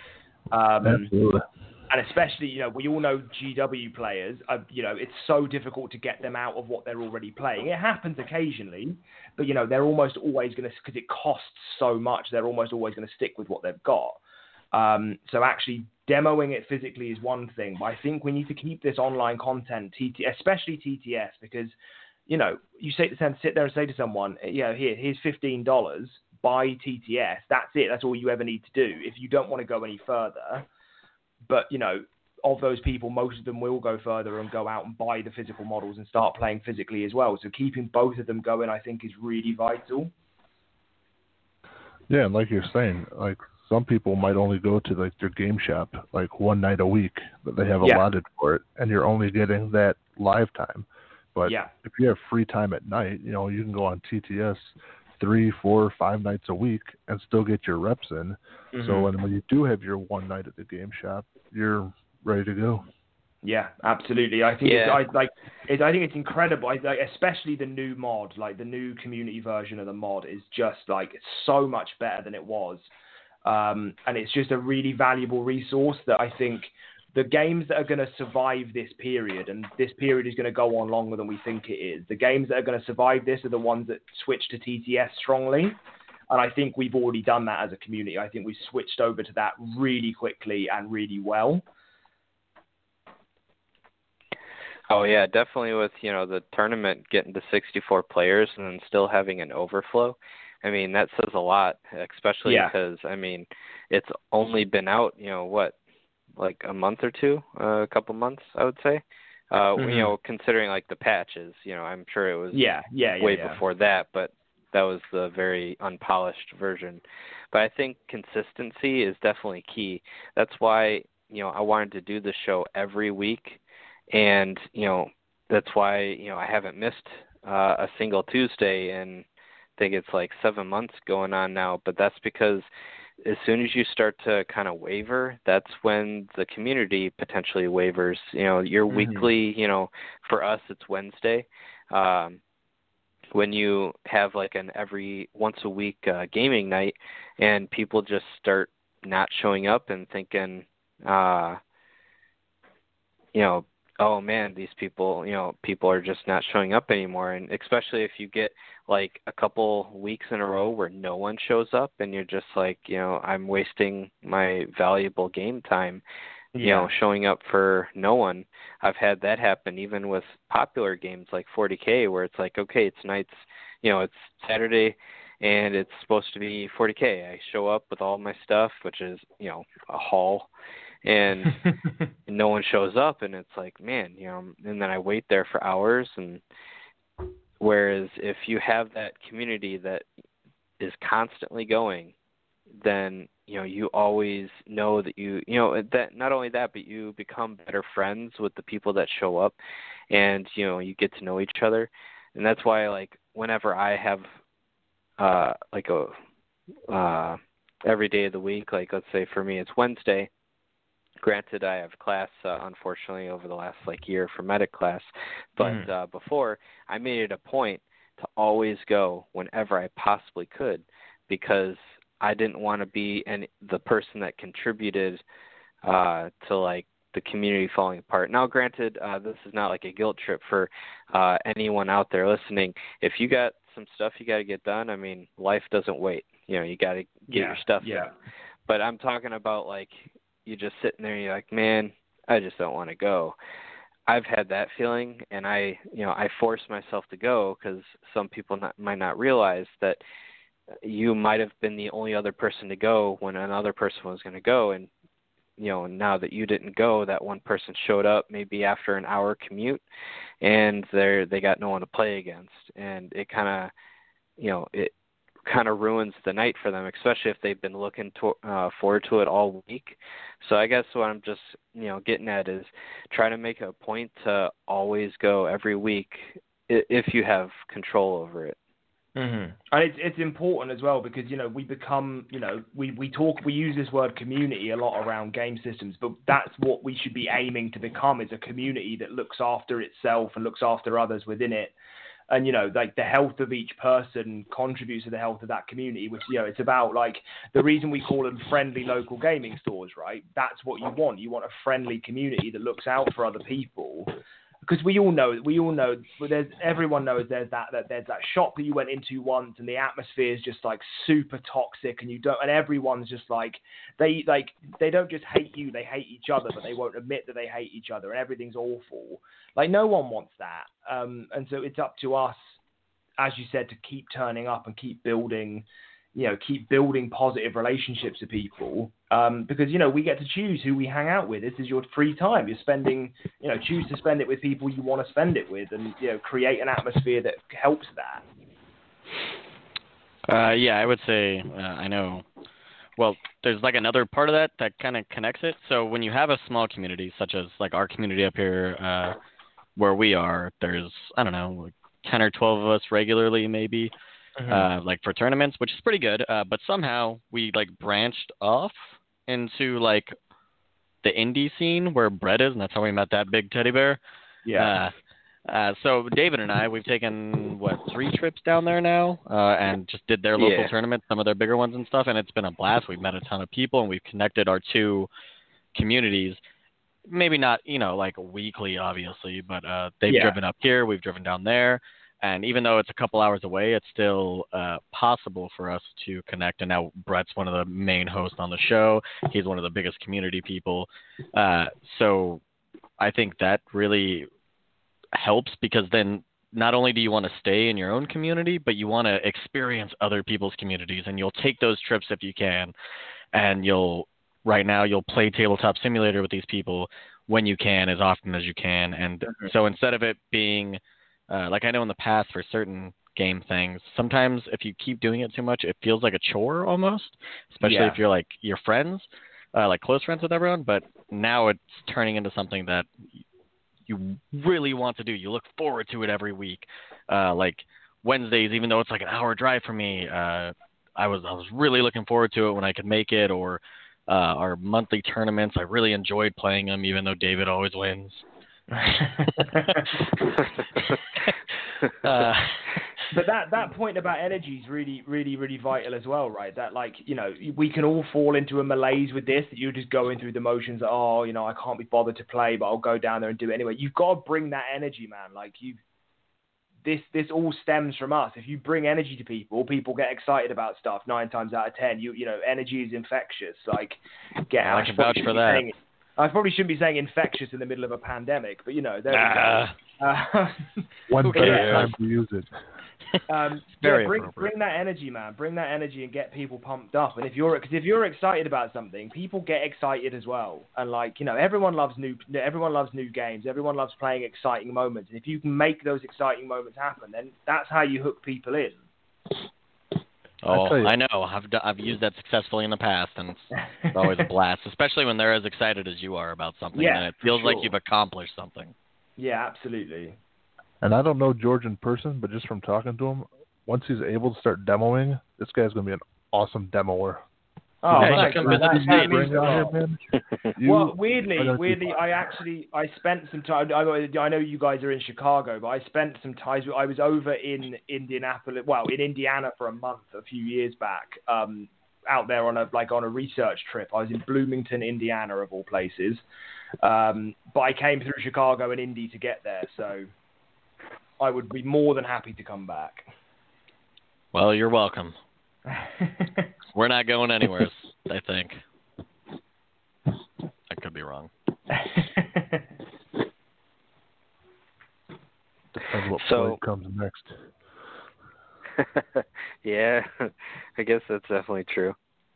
Um, Absolutely. And especially, you know, we all know G W players, uh, you know, it's so difficult to get them out of what they're already playing. It happens occasionally, but, you know, they're almost always going to, because it costs so much, they're almost always going to stick with what they've got. Um, so actually demoing it physically is one thing, but I think we need to keep this online content, T T, especially T T S, because, you know, you say to sit there and say to someone, you know, here, here's fifteen dollars, buy T T S. That's it. That's all you ever need to do. If you don't want to go any further. But, you know, of those people, most of them will go further and go out and buy the physical models and start playing physically as well. So keeping both of them going, I think, is really vital. Yeah, and like you're saying, like some people might only go to like their game shop like one night a week that they have Yeah. allotted for it, and you're only getting that live time. But yeah. if you have free time at night, you know, you can go on T T S three, four, five nights a week and still get your reps in. Mm-hmm. So when, when you do have your one night at the game shop, you're ready to go. Yeah, absolutely. I think Yeah. it's I like it, I think it's incredible. I, like, especially the new mod, like the new community version of the mod is just like so much better than it was. Um, and it's just a really valuable resource that I think the games that are going to survive this period, and this period is going to go on longer than we think it is, the games that are going to survive this are the ones that switch to T T S strongly. And I think we've already done that as a community. I think we've switched over to that really quickly and really well. Oh yeah, definitely with, you know, the tournament getting to sixty-four players and then still having an overflow. I mean, that says a lot, especially Yeah. because, I mean, it's only been out, you know, what, like a month or two, uh, a couple months, I would say. Uh, Mhm. You know, considering like the patches, you know, I'm sure it was Yeah, yeah, yeah. way yeah. before that, but that was the very unpolished version. But I think consistency is definitely key. That's why, you know, I wanted to do the show every week, and, you know, that's why, you know, I haven't missed uh, a single Tuesday, and I think it's like seven months going on now, but that's because as soon as you start to kind of waver, that's when the community potentially wavers. You know, your Mhm. weekly, you know, for us it's Wednesday. Um, when you have like an every once a week uh, gaming night, and people just start not showing up and thinking, uh, you know, oh man, these people, you know, people are just not showing up anymore. And especially if you get like a couple weeks in a row where no one shows up, and you're just like, you know, I'm wasting my valuable game time, Yeah. you know, showing up for no one. I've had that happen even with popular games like forty K, where it's like, okay, it's nights, you know, it's Saturday and it's supposed to be forty K. I show up with all my stuff, which is, you know, a haul, and no one shows up, and it's like, man, you know, and then I wait there for hours. And whereas if you have that community that is constantly going, then, you know, you always know that you, you know, that not only that, but you become better friends with the people that show up, and, you know, you get to know each other. And that's why, like, whenever I have, uh, like a, uh, every day of the week, like, let's say for me, it's Wednesday. Granted, I have class, uh, unfortunately, over the last, like, year for medic class. But Mhm. uh, before, I made it a point to always go whenever I possibly could, because I didn't want to be any, the person that contributed uh, to, like, the community falling apart. Now, granted, uh, this is not like a guilt trip for uh, anyone out there listening. If you got some stuff you got to get done, I mean, life doesn't wait. You know, you got to get Yeah, your stuff yeah. done. But I'm talking about, like, you just sitting there and you're like, man, I just don't want to go. I've had that feeling, and I, you know, I force myself to go, because some people not, might not realize that you might have been the only other person to go when another person was going to go. And, you know, now that you didn't go, that one person showed up maybe after an hour commute, and they're, they got no one to play against. And it kind of, you know, it kind of ruins the night for them, especially if they've been looking to, uh, forward to it all week. So I guess what I'm just, you know, getting at is try to make a point to always go every week if you have control over it. Mm-hmm. And it's it's important as well, because, you know, we become, you know, we, we talk, we use this word community a lot around game systems, but that's what we should be aiming to become, is a community that looks after itself and looks after others within it. And, you know, like the health of each person contributes to the health of that community, which, you know, it's about like the reason we call them friendly local gaming stores, right? That's what you want. You want a friendly community that looks out for other people. Because we all know, we all know, there's everyone knows there's that, that there's that shop that you went into once, and the atmosphere is just like super toxic, and you don't, and everyone's just like they like they don't just hate you, they hate each other, but they won't admit that they hate each other, and everything's awful. Like no one wants that, um, and so it's up to us, as you said, to keep turning up and keep building. You know, keep building positive relationships with people, um, because, you know, we get to choose who we hang out with. This is your free time. You're spending, you know, choose to spend it with people you want to spend it with, and, you know, create an atmosphere that helps that. Uh, yeah, I would say, uh, I know, well, there's like another part of that that kind of connects it. So when you have a small community, such as like our community up here, uh, where we are, there's, I don't know, like ten or twelve of us regularly, maybe. Mm-hmm. Uh, like for tournaments, which is pretty good. Uh, but somehow we like branched off into like the indie scene where Brett is, and that's how we met that big teddy bear. Yeah. Uh, uh, so David and I, we've taken what three trips down there now, uh, and just did their local yeah. tournaments, some of their bigger ones and stuff, and it's been a blast. We've met a ton of people, and we've connected our two communities. Maybe not, you know, like weekly, obviously, but uh, they've yeah. driven up here, we've driven down there. And even though it's a couple hours away, it's still uh, possible for us to connect. And now Brett's one of the main hosts on the show. He's one of the biggest community people. Uh, so I think that really helps, because then not only do you want to stay in your own community, but you want to experience other people's communities. And you'll take those trips if you can. And you'll right now you'll play Tabletop Simulator with these people when you can, as often as you can. And mm-hmm. so instead of it being Uh, like I know in the past for certain game things, sometimes if you keep doing it too much, it feels like a chore almost, especially yeah. if you're like your friends, uh, like close friends with everyone. But now it's turning into something that you really want to do. You look forward to it every week. Uh, like Wednesdays, even though it's like an hour drive for me, uh, I was I was really looking forward to it when I could make it. Or uh, our monthly tournaments, I really enjoyed playing them, even though David always wins. uh, but that that point about energy is really really really vital as well, right? That, like, you know, we can all fall into a malaise with this, that you're just going through the motions that, oh, you know, I can't be bothered to play, but I'll go down there and do it anyway. You've got to bring that energy, man. Like, you this this all stems from us. If you bring energy to people, people get excited about stuff. Nine times out of ten, you you know, energy is infectious. Like, get I can vouch for that. I probably shouldn't be saying infectious in the middle of a pandemic, but, you know, there uh, we go. Uh, one better yeah. time to use it. Um, Very yeah, bring, appropriate. bring that energy, man. Bring that energy and get people pumped up. And if you're, because if you're excited about something, people get excited as well. And, like, you know, everyone loves new, everyone loves new games. Everyone loves playing exciting moments. And if you can make those exciting moments happen, then that's how you hook people in. Oh, I know. I've d- I've used that successfully in the past, and it's, it's always a blast, especially when they're as excited as you are about something, yeah, and it feels sure. like you've accomplished something. Yeah, absolutely. And I don't know George in person, but just from talking to him, once he's able to start demoing, this guy's going to be an awesome demoer. Oh, yeah, thanks, you man. That, that means a lot. Him, you, Well, weirdly, weirdly, I actually I spent some time. I, I know you guys are in Chicago, but I spent some time. I was over in Indianapolis, well, in Indiana for a month a few years back. Um, out there on a like on a research trip. I was in Bloomington, Indiana, of all places. Um, but I came through Chicago and Indy to get there, so I would be more than happy to come back. Well, you're welcome. We're not going anywhere, I think. I could be wrong. Depends what So- play comes next. Yeah, I guess that's definitely true.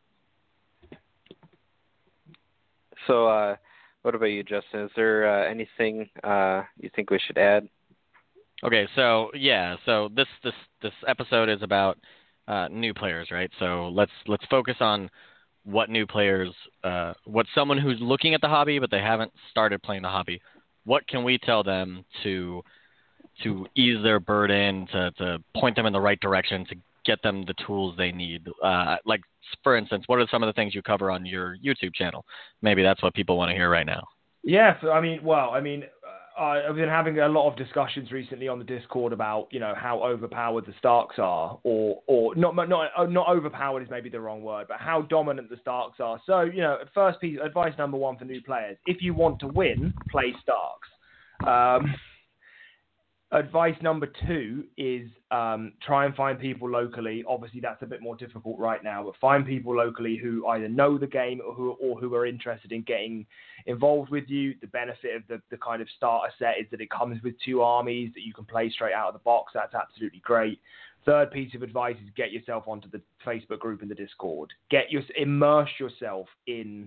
So, uh, what about you, Justin? Is there uh, anything uh, you think we should add? Okay, so yeah, so this this this episode is about uh, new players, right? So let's let's focus on what new players, uh, what someone who's looking at the hobby but they haven't started playing the hobby. What can we tell them to to ease their burden, to, to point them in the right direction, to get them the tools they need? Uh, like, for instance, what are some of the things you cover on your YouTube channel? Maybe that's what people want to hear right now. Yeah, I mean, well, I mean, uh, I've been having a lot of discussions recently on the Discord about, you know, how overpowered the Starks are, or or not not not overpowered is maybe the wrong word, but how dominant the Starks are. So, you know, first piece advice number one for new players: if you want to win, play Starks. Um, Advice number two is um, try and find people locally. Obviously, that's a bit more difficult right now, but find people locally who either know the game or who, or who are interested in getting involved with you. The benefit of the, the kind of starter set is that it comes with two armies that you can play straight out of the box. That's absolutely great. Third piece of advice is get yourself onto the Facebook group and the Discord. Get your, immerse yourself in...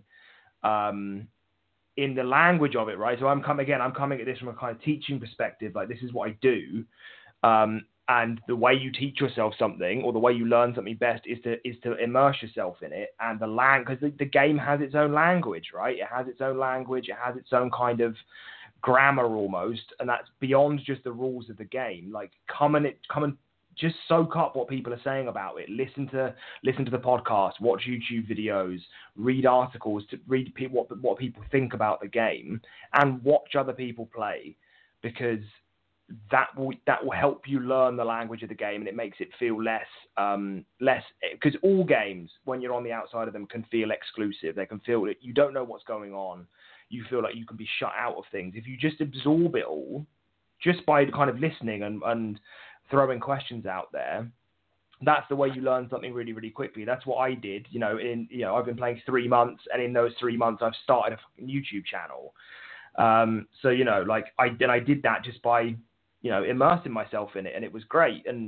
Um, in the language of it, right? So I'm coming again, I'm coming at this from a kind of teaching perspective. Like, this is what I do. Um, and the way you teach yourself something, or the way you learn something best, is to is to immerse yourself in it. And the lang, because the, the game has its own language, right? It has its own language. It has its own kind of grammar almost, and that's beyond just the rules of the game. Like, come and it, come and just soak up what people are saying about it. Listen to listen to the podcast, watch YouTube videos, read articles, to read pe- what what people think about the game, and watch other people play, because that will that will help you learn the language of the game, and it makes it feel less um, less, because all games, when you're on the outside of them, can feel exclusive. They can feel that you don't know what's going on. You feel like you can be shut out of things. If you just absorb it all, just by kind of listening and and throwing questions out there, that's the way you learn something really, really quickly. That's what I did. You know, in you know, I've been playing three months, and in those three months, I've started a fucking YouTube channel. Um, so you know, like I and I did that just by, you know, immersing myself in it, and it was great. And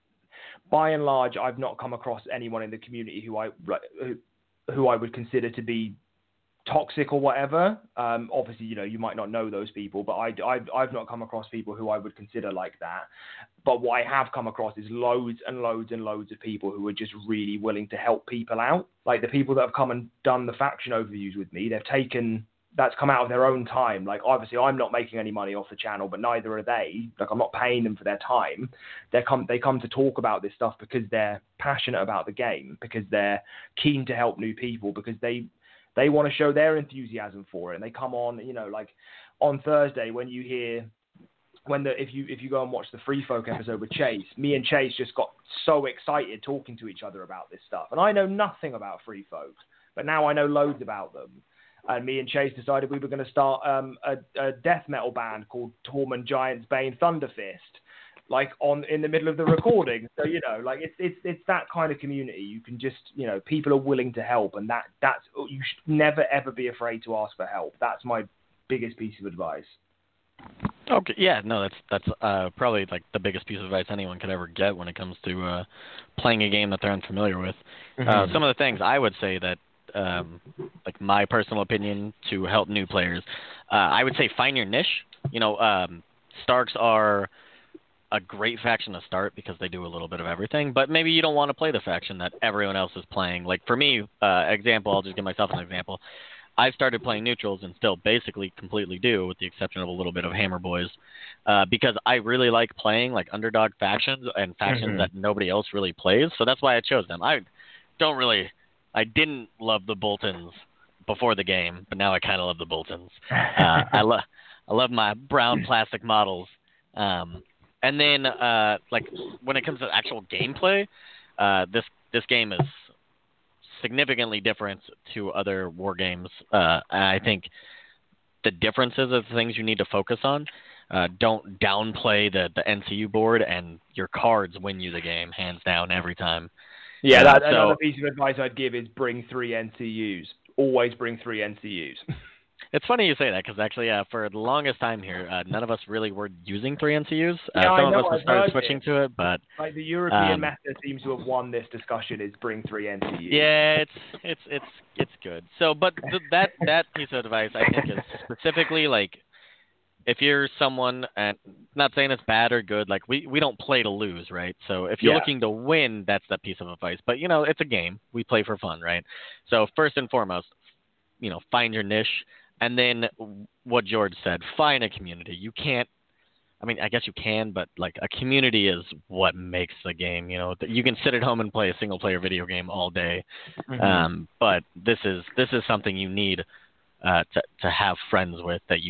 by and large, I've not come across anyone in the community who I who, who I would consider to be toxic or whatever. Um, obviously, you know, you might not know those people, but I, I've, I've not come across people who I would consider like that. But what I have come across is loads and loads and loads of people who are just really willing to help people out. Like the people that have come and done the faction overviews with me, they've taken, that's come out of their own time. Like, obviously, I'm not making any money off the channel, but neither are they. Like, I'm not paying them for their time. They come, they come to talk about this stuff because they're passionate about the game, because they're keen to help new people, because they, They want to show their enthusiasm for it, and they come on, you know, like on Thursday when you hear, when the if you if you go and watch the Free Folk episode with Chase, me and Chase just got so excited talking to each other about this stuff, and I know nothing about Free Folk, but now I know loads about them. And me and Chase decided we were going to start um, a, a death metal band called Tormund Giants Bane Thunderfist, like on in the middle of the recording. So, you know, like it's it's it's that kind of community. You can just, you know, people are willing to help, and that that's, you should never ever be afraid to ask for help. That's my biggest piece of advice. Okay, yeah, no, that's that's uh, probably like the biggest piece of advice anyone could ever get when it comes to uh, playing a game that they're unfamiliar with. Mm-hmm. Uh, some of the things I would say that, um, like my personal opinion to help new players, uh, I would say find your niche. You know, um, Starks are a great faction to start because they do a little bit of everything, but maybe you don't want to play the faction that everyone else is playing. Like for me, uh, example, I'll just give myself an example. I started playing neutrals and still basically completely do, with the exception of a little bit of Hammer Boys, uh, because I really like playing like underdog factions and factions mm-hmm. that nobody else really plays. So that's why I chose them. I don't really, I didn't love the Boltons before the game, but now I kind of love the Boltons. Uh, I love, I love my brown plastic models. Um, And then, uh, like, when it comes to actual gameplay, uh, this this game is significantly different to other war games. Uh, and I think the differences are the things you need to focus on. Uh, don't downplay the, the N C U board, and your cards win you the game, hands down, every time. Yeah, uh, that, so, another piece of advice I'd give is bring three N C Us. Always bring three N C Us. It's funny you say that, because actually, uh, for the longest time here, uh, none of us really were using three N C Us. Uh, yeah, some I know, of us have started switching it. to it, but like the European um, meta seems to have won this discussion. Is bring three N C Us. Yeah, it's it's it's it's good. So, but th- that that piece of advice I think is specifically like, if you're someone, and not saying it's bad or good, like we, we don't play to lose, right? So if you're yeah. looking to win, that's that piece of advice. But you know, it's a game. We play for fun, right? So first and foremost, you know, find your niche. And then what George said, find a community. You can't, I mean, I guess you can, but like a community is what makes the game. You know, you can sit at home and play a single player video game all day. Mm-hmm. Um, but this is, this is something you need uh, to, to have friends with, that you,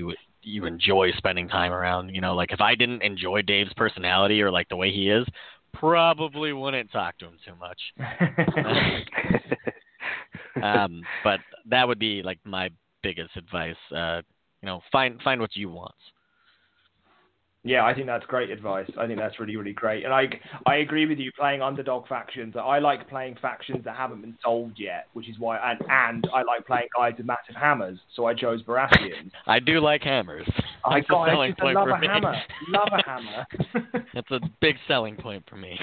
you enjoy spending time around. You know, like if I didn't enjoy Dave's personality or like the way he is, probably wouldn't talk to him too much. um, but that would be like my biggest advice. Uh, you know, find find what you want. Yeah, I think that's great advice. I think that's really, really great. And I, I agree with you, playing underdog factions. I like playing factions that haven't been solved yet, which is why, and, and I like playing guys with massive hammers, so I chose Baratheons. I do like hammers. I That's got a selling I point love for a me. hammer. Love a hammer. That's a big selling point for me.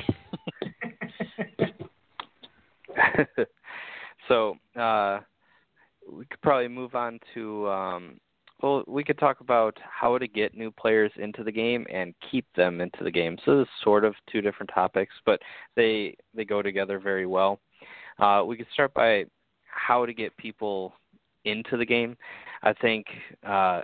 So, uh, we could probably move on to... Um, Well, we could talk about how to get new players into the game and keep them into the game. So this is sort of two different topics, but they they go together very well. Uh, we could start by how to get people into the game. I think uh,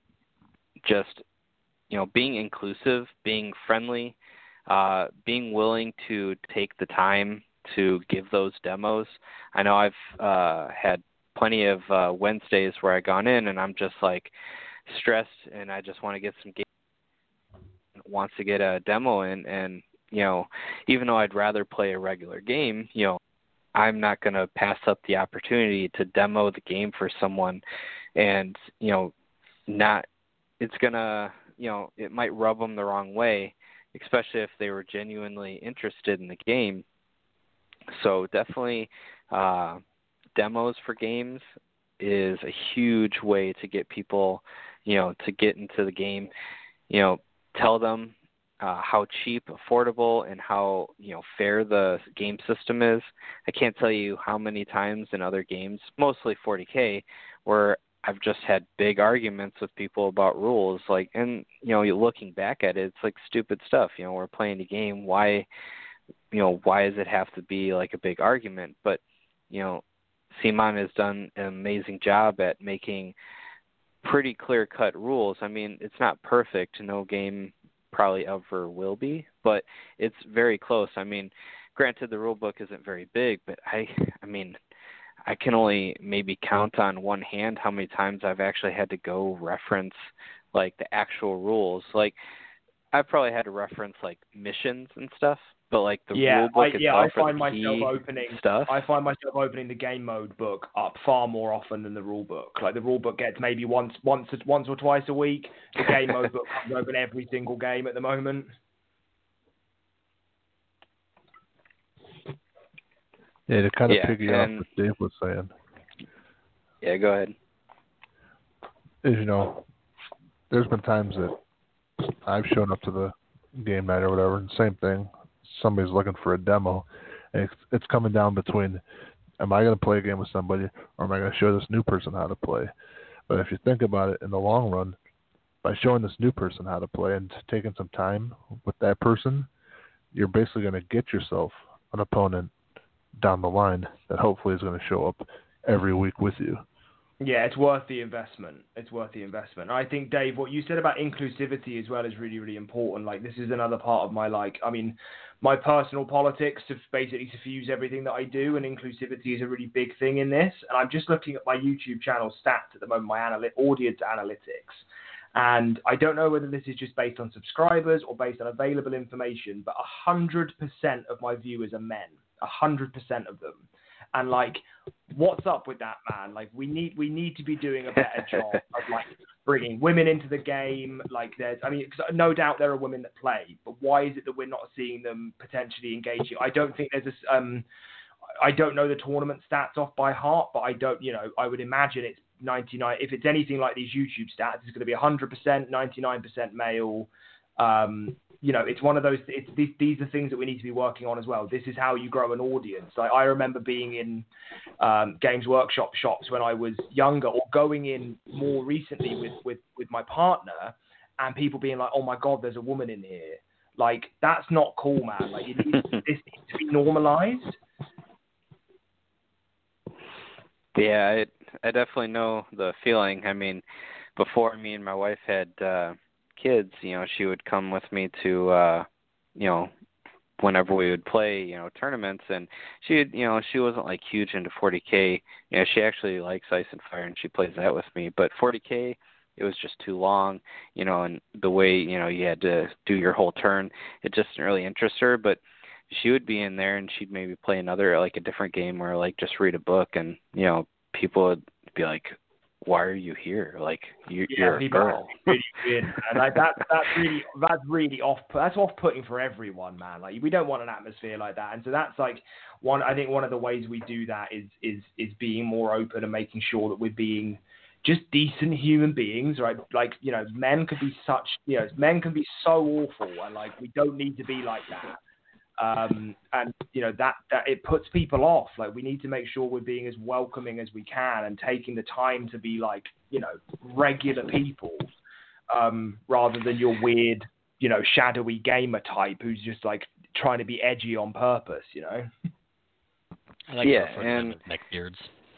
just you know being inclusive, being friendly, uh, being willing to take the time to give those demos. I know I've uh, had plenty of uh, Wednesdays where I gone in and I'm just like stressed and I just want to get some game wants to get a demo in, and you know even though I'd rather play a regular game, you know I'm not going to pass up the opportunity to demo the game for someone, and you know not it's going to you know it might rub them the wrong way, especially if they were genuinely interested in the game. So definitely uh demos for games is a huge way to get people, you know, to get into the game. You know, tell them uh, how cheap, affordable, and how, you know, fair the game system is. I can't tell you how many times in other games, mostly forty K, where I've just had big arguments with people about rules. Like, and, you know, looking back at it, it's like stupid stuff. You know, we're playing a game. Why, you know, why does it have to be like a big argument? But, you know, Simon has done an amazing job at making pretty clear-cut rules. I mean, it's not perfect. No game probably ever will be, but it's very close. I mean, granted, the rule book isn't very big, but I, I mean, I can only maybe count on one hand how many times I've actually had to go reference, like, the actual rules. Like, I've probably had to reference, like, missions and stuff. But like the yeah, rule book I, yeah, itself, I find or the myself key opening stuff. I find myself opening the game mode book up far more often than the rule book. Like the rule book gets maybe once, once, once or twice a week. The game mode book comes open every single game at the moment. Yeah, to kind of yeah, piggy and, off what Dave was saying. Yeah, go ahead. Is you know, there's been times that I've shown up to the game night or whatever, and same thing. Somebody's looking for a demo, and it's, it's coming down between, am I going to play a game with somebody, or am I going to show this new person how to play? But if you think about it in the long run, by showing this new person how to play and taking some time with that person, you're basically going to get yourself an opponent down the line that hopefully is going to show up every week with you. Yeah, it's worth the investment. It's worth the investment. I think, Dave, what you said about inclusivity as well is really, really important. Like, this is another part of my, like, I mean, my personal politics to basically suffuse everything that I do, and inclusivity is a really big thing in this. And I'm just looking at my YouTube channel stats at the moment, my analy- audience analytics. And I don't know whether this is just based on subscribers or based on available information, but one hundred percent of my viewers are men. one hundred percent of them. And like, what's up with that, man? Like, we need we need to be doing a better job of like bringing women into the game. Like, there's, I mean, cause no doubt there are women that play, but why is it that we're not seeing them potentially engaging? I don't think there's a, um, I don't know the tournament stats off by heart, but I don't, you know, I would imagine it's ninety-nine. If it's anything like these YouTube stats, it's going to be one hundred percent, ninety-nine percent male. Um, you know, it's one of those, it's, these, these are things that we need to be working on as well. This is how you grow an audience. Like, I remember being in um, Games Workshop shops when I was younger, or going in more recently with, with, with my partner, and people being like, oh my God, there's a woman in here. Like, that's not cool, man. Like, it needs, this needs to be normalized. Yeah, I, I definitely know the feeling. I mean, before me and my wife had uh, kids, you know, she would come with me to, uh, you know, whenever we would play, you know, tournaments, and she, you know, she wasn't like huge into forty K. You know, she actually likes Ice and Fire, and she plays that with me. But forty K it was just too long, you know, and the way, you know, you had to do your whole turn, it just didn't really interest her. But she would be in there and she'd maybe play another, like a different game, or like just read a book, and, you know, people would be like, why are you here? Like, you, yeah, you're a girl. Really weird, and like that, that's really, that's really off. That's off-putting for everyone, man. Like, we don't want an atmosphere like that, and so that's like one. I think one of the ways we do that is is is being more open and making sure that we're being just decent human beings, right? Like, you know, men can be such, you know, men can be so awful, and like we don't need to be like that. Um, and you know that, that it puts people off. Like, we need to make sure we're being as welcoming as we can and taking the time to be like, you know, regular people, um, rather than your weird, you know, shadowy gamer type who's just like trying to be edgy on purpose, you know. I like yeah, referring and to them as neckbeards.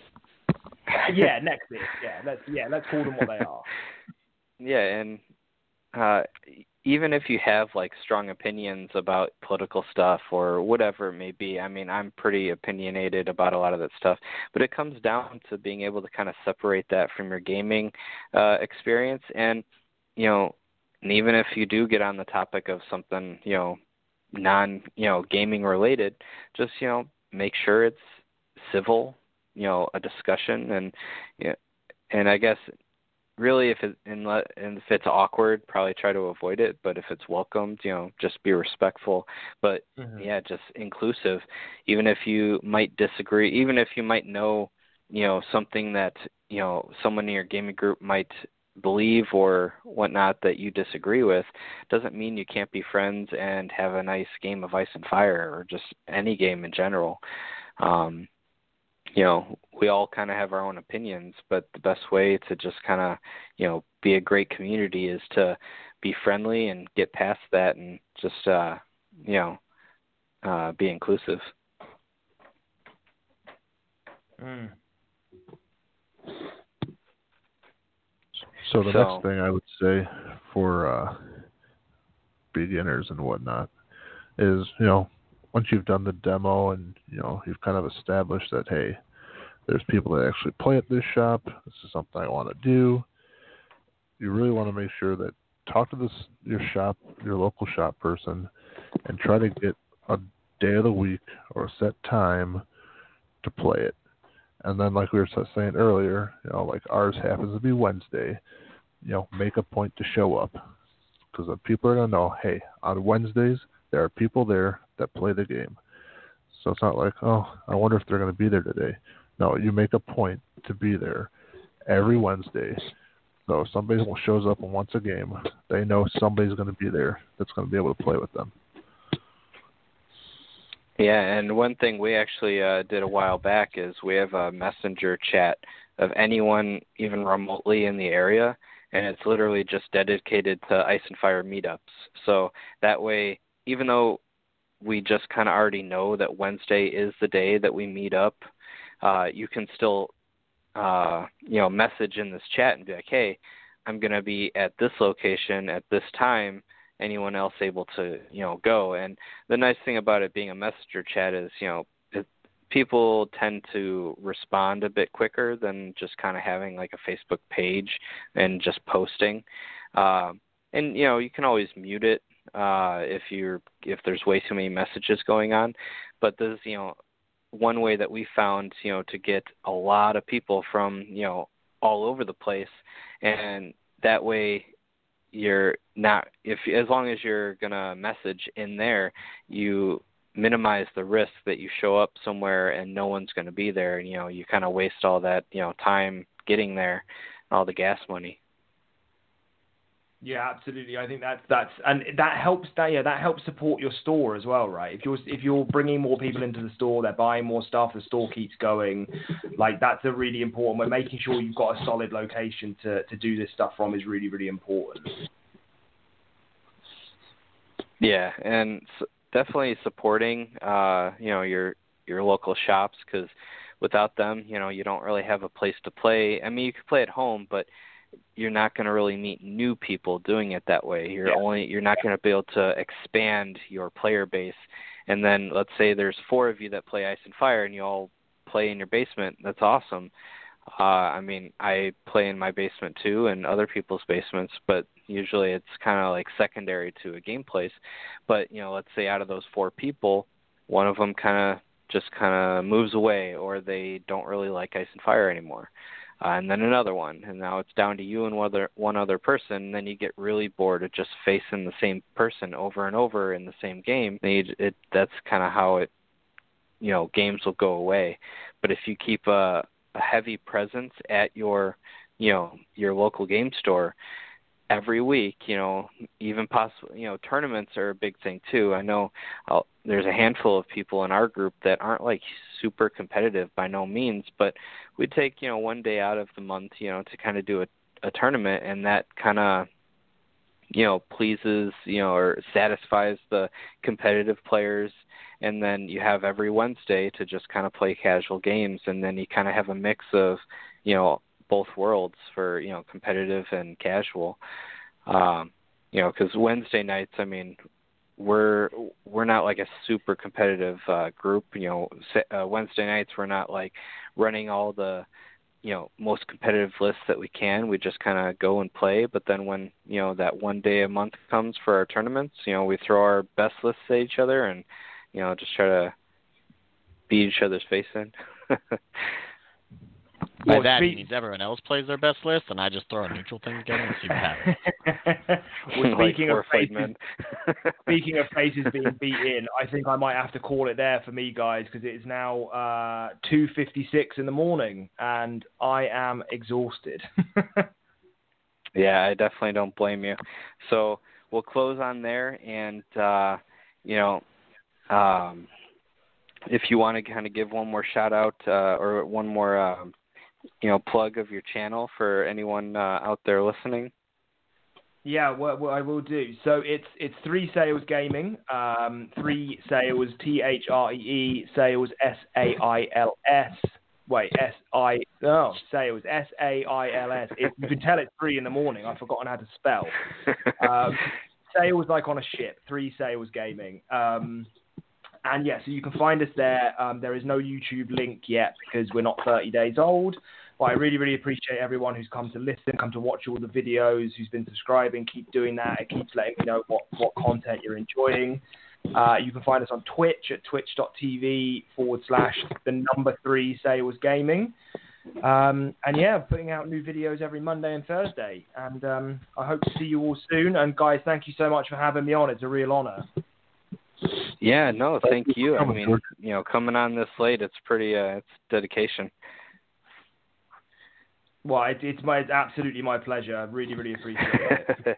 yeah, neckbeards. Yeah, let's yeah, let's call them what they are. Yeah, and uh, even if you have like strong opinions about political stuff or whatever it may be, I mean, I'm pretty opinionated about a lot of that stuff, but it comes down to being able to kind of separate that from your gaming uh, experience. And, you know, and even if you do get on the topic of something, you know, non, you know, gaming related, just, you know, make sure it's civil, you know, a discussion, and, you know, and I guess really, if it and if it's awkward, probably try to avoid it. But if it's welcomed, you know, just be respectful. But Mm-hmm. yeah, just inclusive. Even if you might disagree, even if you might know, you know, something that, you know, someone in your gaming group might believe or whatnot that you disagree with, doesn't mean you can't be friends and have a nice game of Ice and Fire, or just any game in general. Um, you know, we all kind of have our own opinions, but the best way to just kind of, you know, be a great community is to be friendly and get past that, and just, uh, you know, uh, be inclusive. Mm. So the So- next thing I would say for uh, beginners and whatnot is, you know, once you've done the demo and, you know, you've kind of established that, hey, there's people that actually play at this shop, this is something I want to do, you really want to make sure that talk to this your shop, your local shop person, and try to get a day of the week or a set time to play it. And then, like we were saying earlier, you know, like ours happens to be Wednesday, you know, make a point to show up, because the people are going to know, hey, on Wednesdays, there are people there that play the game. So it's not like, oh, I wonder if they're going to be there today. No, you make a point to be there every Wednesday. So if somebody shows up and wants a game, they know somebody's going to be there that's going to be able to play with them. Yeah, and one thing we actually uh, did a while back is we have a messenger chat of anyone even remotely in the area, and it's literally just dedicated to Ice and Fire meetups. So that way, even though we just kind of already know that Wednesday is the day that we meet up, uh, you can still, uh, you know, message in this chat and be like, hey, I'm going to be at this location at this time. Anyone else able to, you know, go? And the nice thing about it being a messenger chat is, you know, it, people tend to respond a bit quicker than just kind of having like a Facebook page and just posting. Um, and, you know, you can always mute it uh, if you're if there's way too many messages going on. But there's, you know, one way that we found, you know, to get a lot of people from, you know, all over the place, and that way you're not, if as long as you're gonna message in there, you minimize the risk that you show up somewhere and no one's gonna be there, and you know, you kind of waste all that, you know, time getting there, all the gas money. Yeah, absolutely. I think that's that's and that helps. That yeah, that helps support your store as well, right? If you're if you're bringing more people into the store, they're buying more stuff, the store keeps going. Like, that's a really important. We're making sure you've got a solid location to to do this stuff from is really really important. Yeah, and definitely supporting, uh, you know, your your local shops, because without them, you know, you don't really have a place to play. I mean, you could play at home, but you're not going to really meet new people doing it that way. You're yeah. only you're not going to be able to expand your player base. And then let's say there's four of you that play Ice and Fire, and you all play in your basement. That's awesome. Uh, I mean, I play in my basement too, and other people's basements, but usually it's kind of like secondary to a game place. But you know, let's say out of those four people, one of them kind of just kind of moves away, or they don't really like Ice and Fire anymore. Uh, and then another one, and now it's down to you and one other, one other person, and then you get really bored of just facing the same person over and over in the same game. It, it, that's kind of how it, you know, games will go away. But if you keep a, a heavy presence at your, you know, your local game store every week, you know, even possible, you know, tournaments are a big thing too. I know I'll, there's a handful of people in our group that aren't like super competitive by no means, but we take, you know, one day out of the month, you know, to kind of do a, a tournament, and that kind of, you know, pleases, you know, or satisfies the competitive players. And then you have every Wednesday to just kind of play casual games, and then you kind of have a mix of, you know, both worlds for, you know, competitive and casual. Um, you know, because Wednesday nights, I mean, we're we're not like a super competitive uh, group. You know, uh, Wednesday nights we're not like running all the, you know, most competitive lists that we can. We just kind of go and play. But then when, you know, that one day a month comes for our tournaments, you know, we throw our best lists at each other and, you know, just try to beat each other's face in. By Well, that, speak- he means everyone else plays their best list, and I just throw a neutral thing together and see what happens. Well, Like speaking of four fight faces, men. speaking of faces being beat in, I think I might have to call it there for me, guys, because it is now uh, two fifty-six in the morning, and I am exhausted. Yeah, I definitely don't blame you. So we'll close on there, and uh, you know, um, if you want to kind of give one more shout out uh, or one more, uh, you know, plug of your channel for anyone uh, out there listening. Yeah, well, well, I will do. So it's it's Three Sales Gaming, um, Three Sales, T H R E E, Sales, S A I L S. Wait, S I oh Sales, S A I L S. It, you can tell it's three in the morning. I've forgotten how to spell. Um, sales like on a ship. Three Sales Gaming. Um, and yeah, so you can find us there. Um, there is no YouTube link yet because we're not thirty days old. But I really, really appreciate everyone who's come to listen, come to watch all the videos, who's been subscribing. Keep doing that. It keeps letting me know what, what content you're enjoying. Uh, you can find us on Twitch at twitch.tv forward slash the number three sales gaming. Um, and yeah, putting out new videos every Monday and Thursday. And um, I hope to see you all soon. And guys, thank you so much for having me on. It's a real honor. Yeah, no, thank you. I mean, you know, coming on this late, it's pretty, uh, it's dedication. Well, it, it's my, it's absolutely my pleasure. I really, really appreciate it.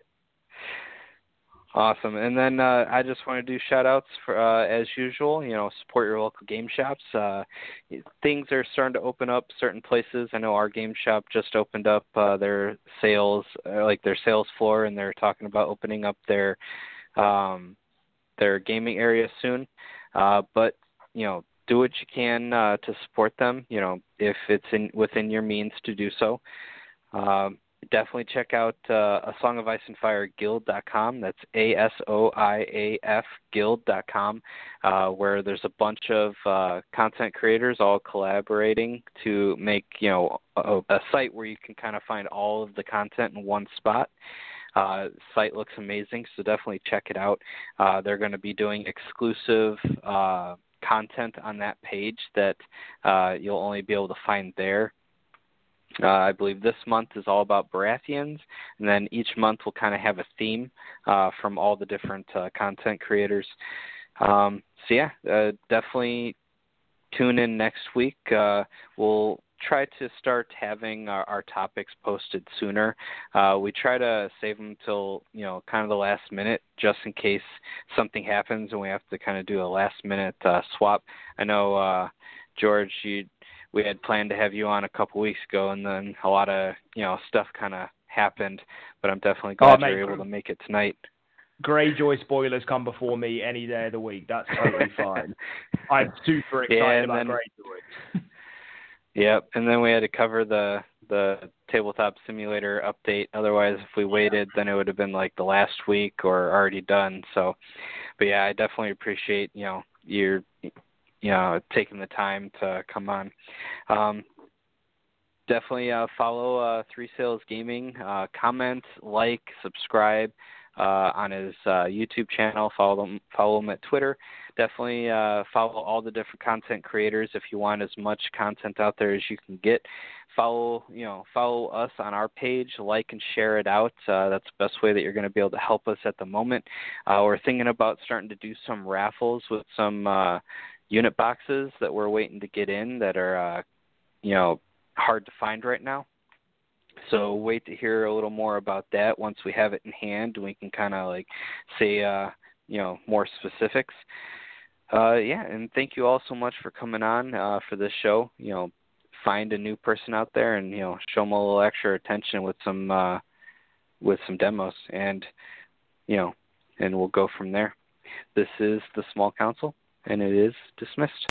Awesome. And then uh, I just want to do shout-outs for, uh, as usual, you know, support your local game shops. Uh, things are starting to open up certain places. I know our game shop just opened up uh, their sales, uh, like their sales floor, and they're talking about opening up their um, their gaming area soon. Uh, but, you know, do what you can uh, to support them, you know, if it's in within your means to do so. Um, definitely check out uh, A Song of Ice and Fire Guild dot com. That's A S O I A F Guild dot com, uh, where there's a bunch of uh, content creators all collaborating to make, you know, a, a site where you can kind of find all of the content in one spot. Uh, site looks amazing, so definitely check it out. Uh, they're going to be doing exclusive uh, content on that page that uh, you'll only be able to find there. Uh, I believe this month is all about Baratheons, and then each month we'll kind of have a theme uh, from all the different uh, content creators. Um, so yeah, uh, definitely tune in next week. Uh, we'll try to start having our, our topics posted sooner. Uh, we try to save them till, you know, kind of the last minute, just in case something happens and we have to kind of do a last minute uh, swap. I know, uh, George, you, we had planned to have you on a couple weeks ago, and then a lot of, you know, stuff kind of happened, but I'm definitely glad oh, you're able to make it tonight. Greyjoy spoilers come before me any day of the week. That's totally fine. I'm super excited yeah, about then, Greyjoy. Yep, and then we had to cover the the tabletop simulator update. Otherwise, if we waited, then it would have been like the last week or already done. So, but yeah, I definitely appreciate, you know, your, you know, taking the time to come on. Um, definitely uh, follow uh, Three Sales Gaming. Uh, comment, like, subscribe uh, on his uh, YouTube channel. Follow him, follow him at Twitter. Definitely uh, follow all the different content creators if you want as much content out there as you can get. Follow, you know, follow us on our page. Like and share it out. Uh, that's the best way that you're going to be able to help us at the moment. Uh, we're thinking about starting to do some raffles with some uh, unit boxes that we're waiting to get in that are, uh, you know, hard to find right now. So wait to hear a little more about that once we have it in hand. We can kind of like say, uh, you know, more specifics. Uh, yeah, and thank you all so much for coming on uh, for this show. You know, find a new person out there and, you know, show them a little extra attention with some uh, with some demos, and you know, and we'll go from there. This is the Small Council, and it is dismissed.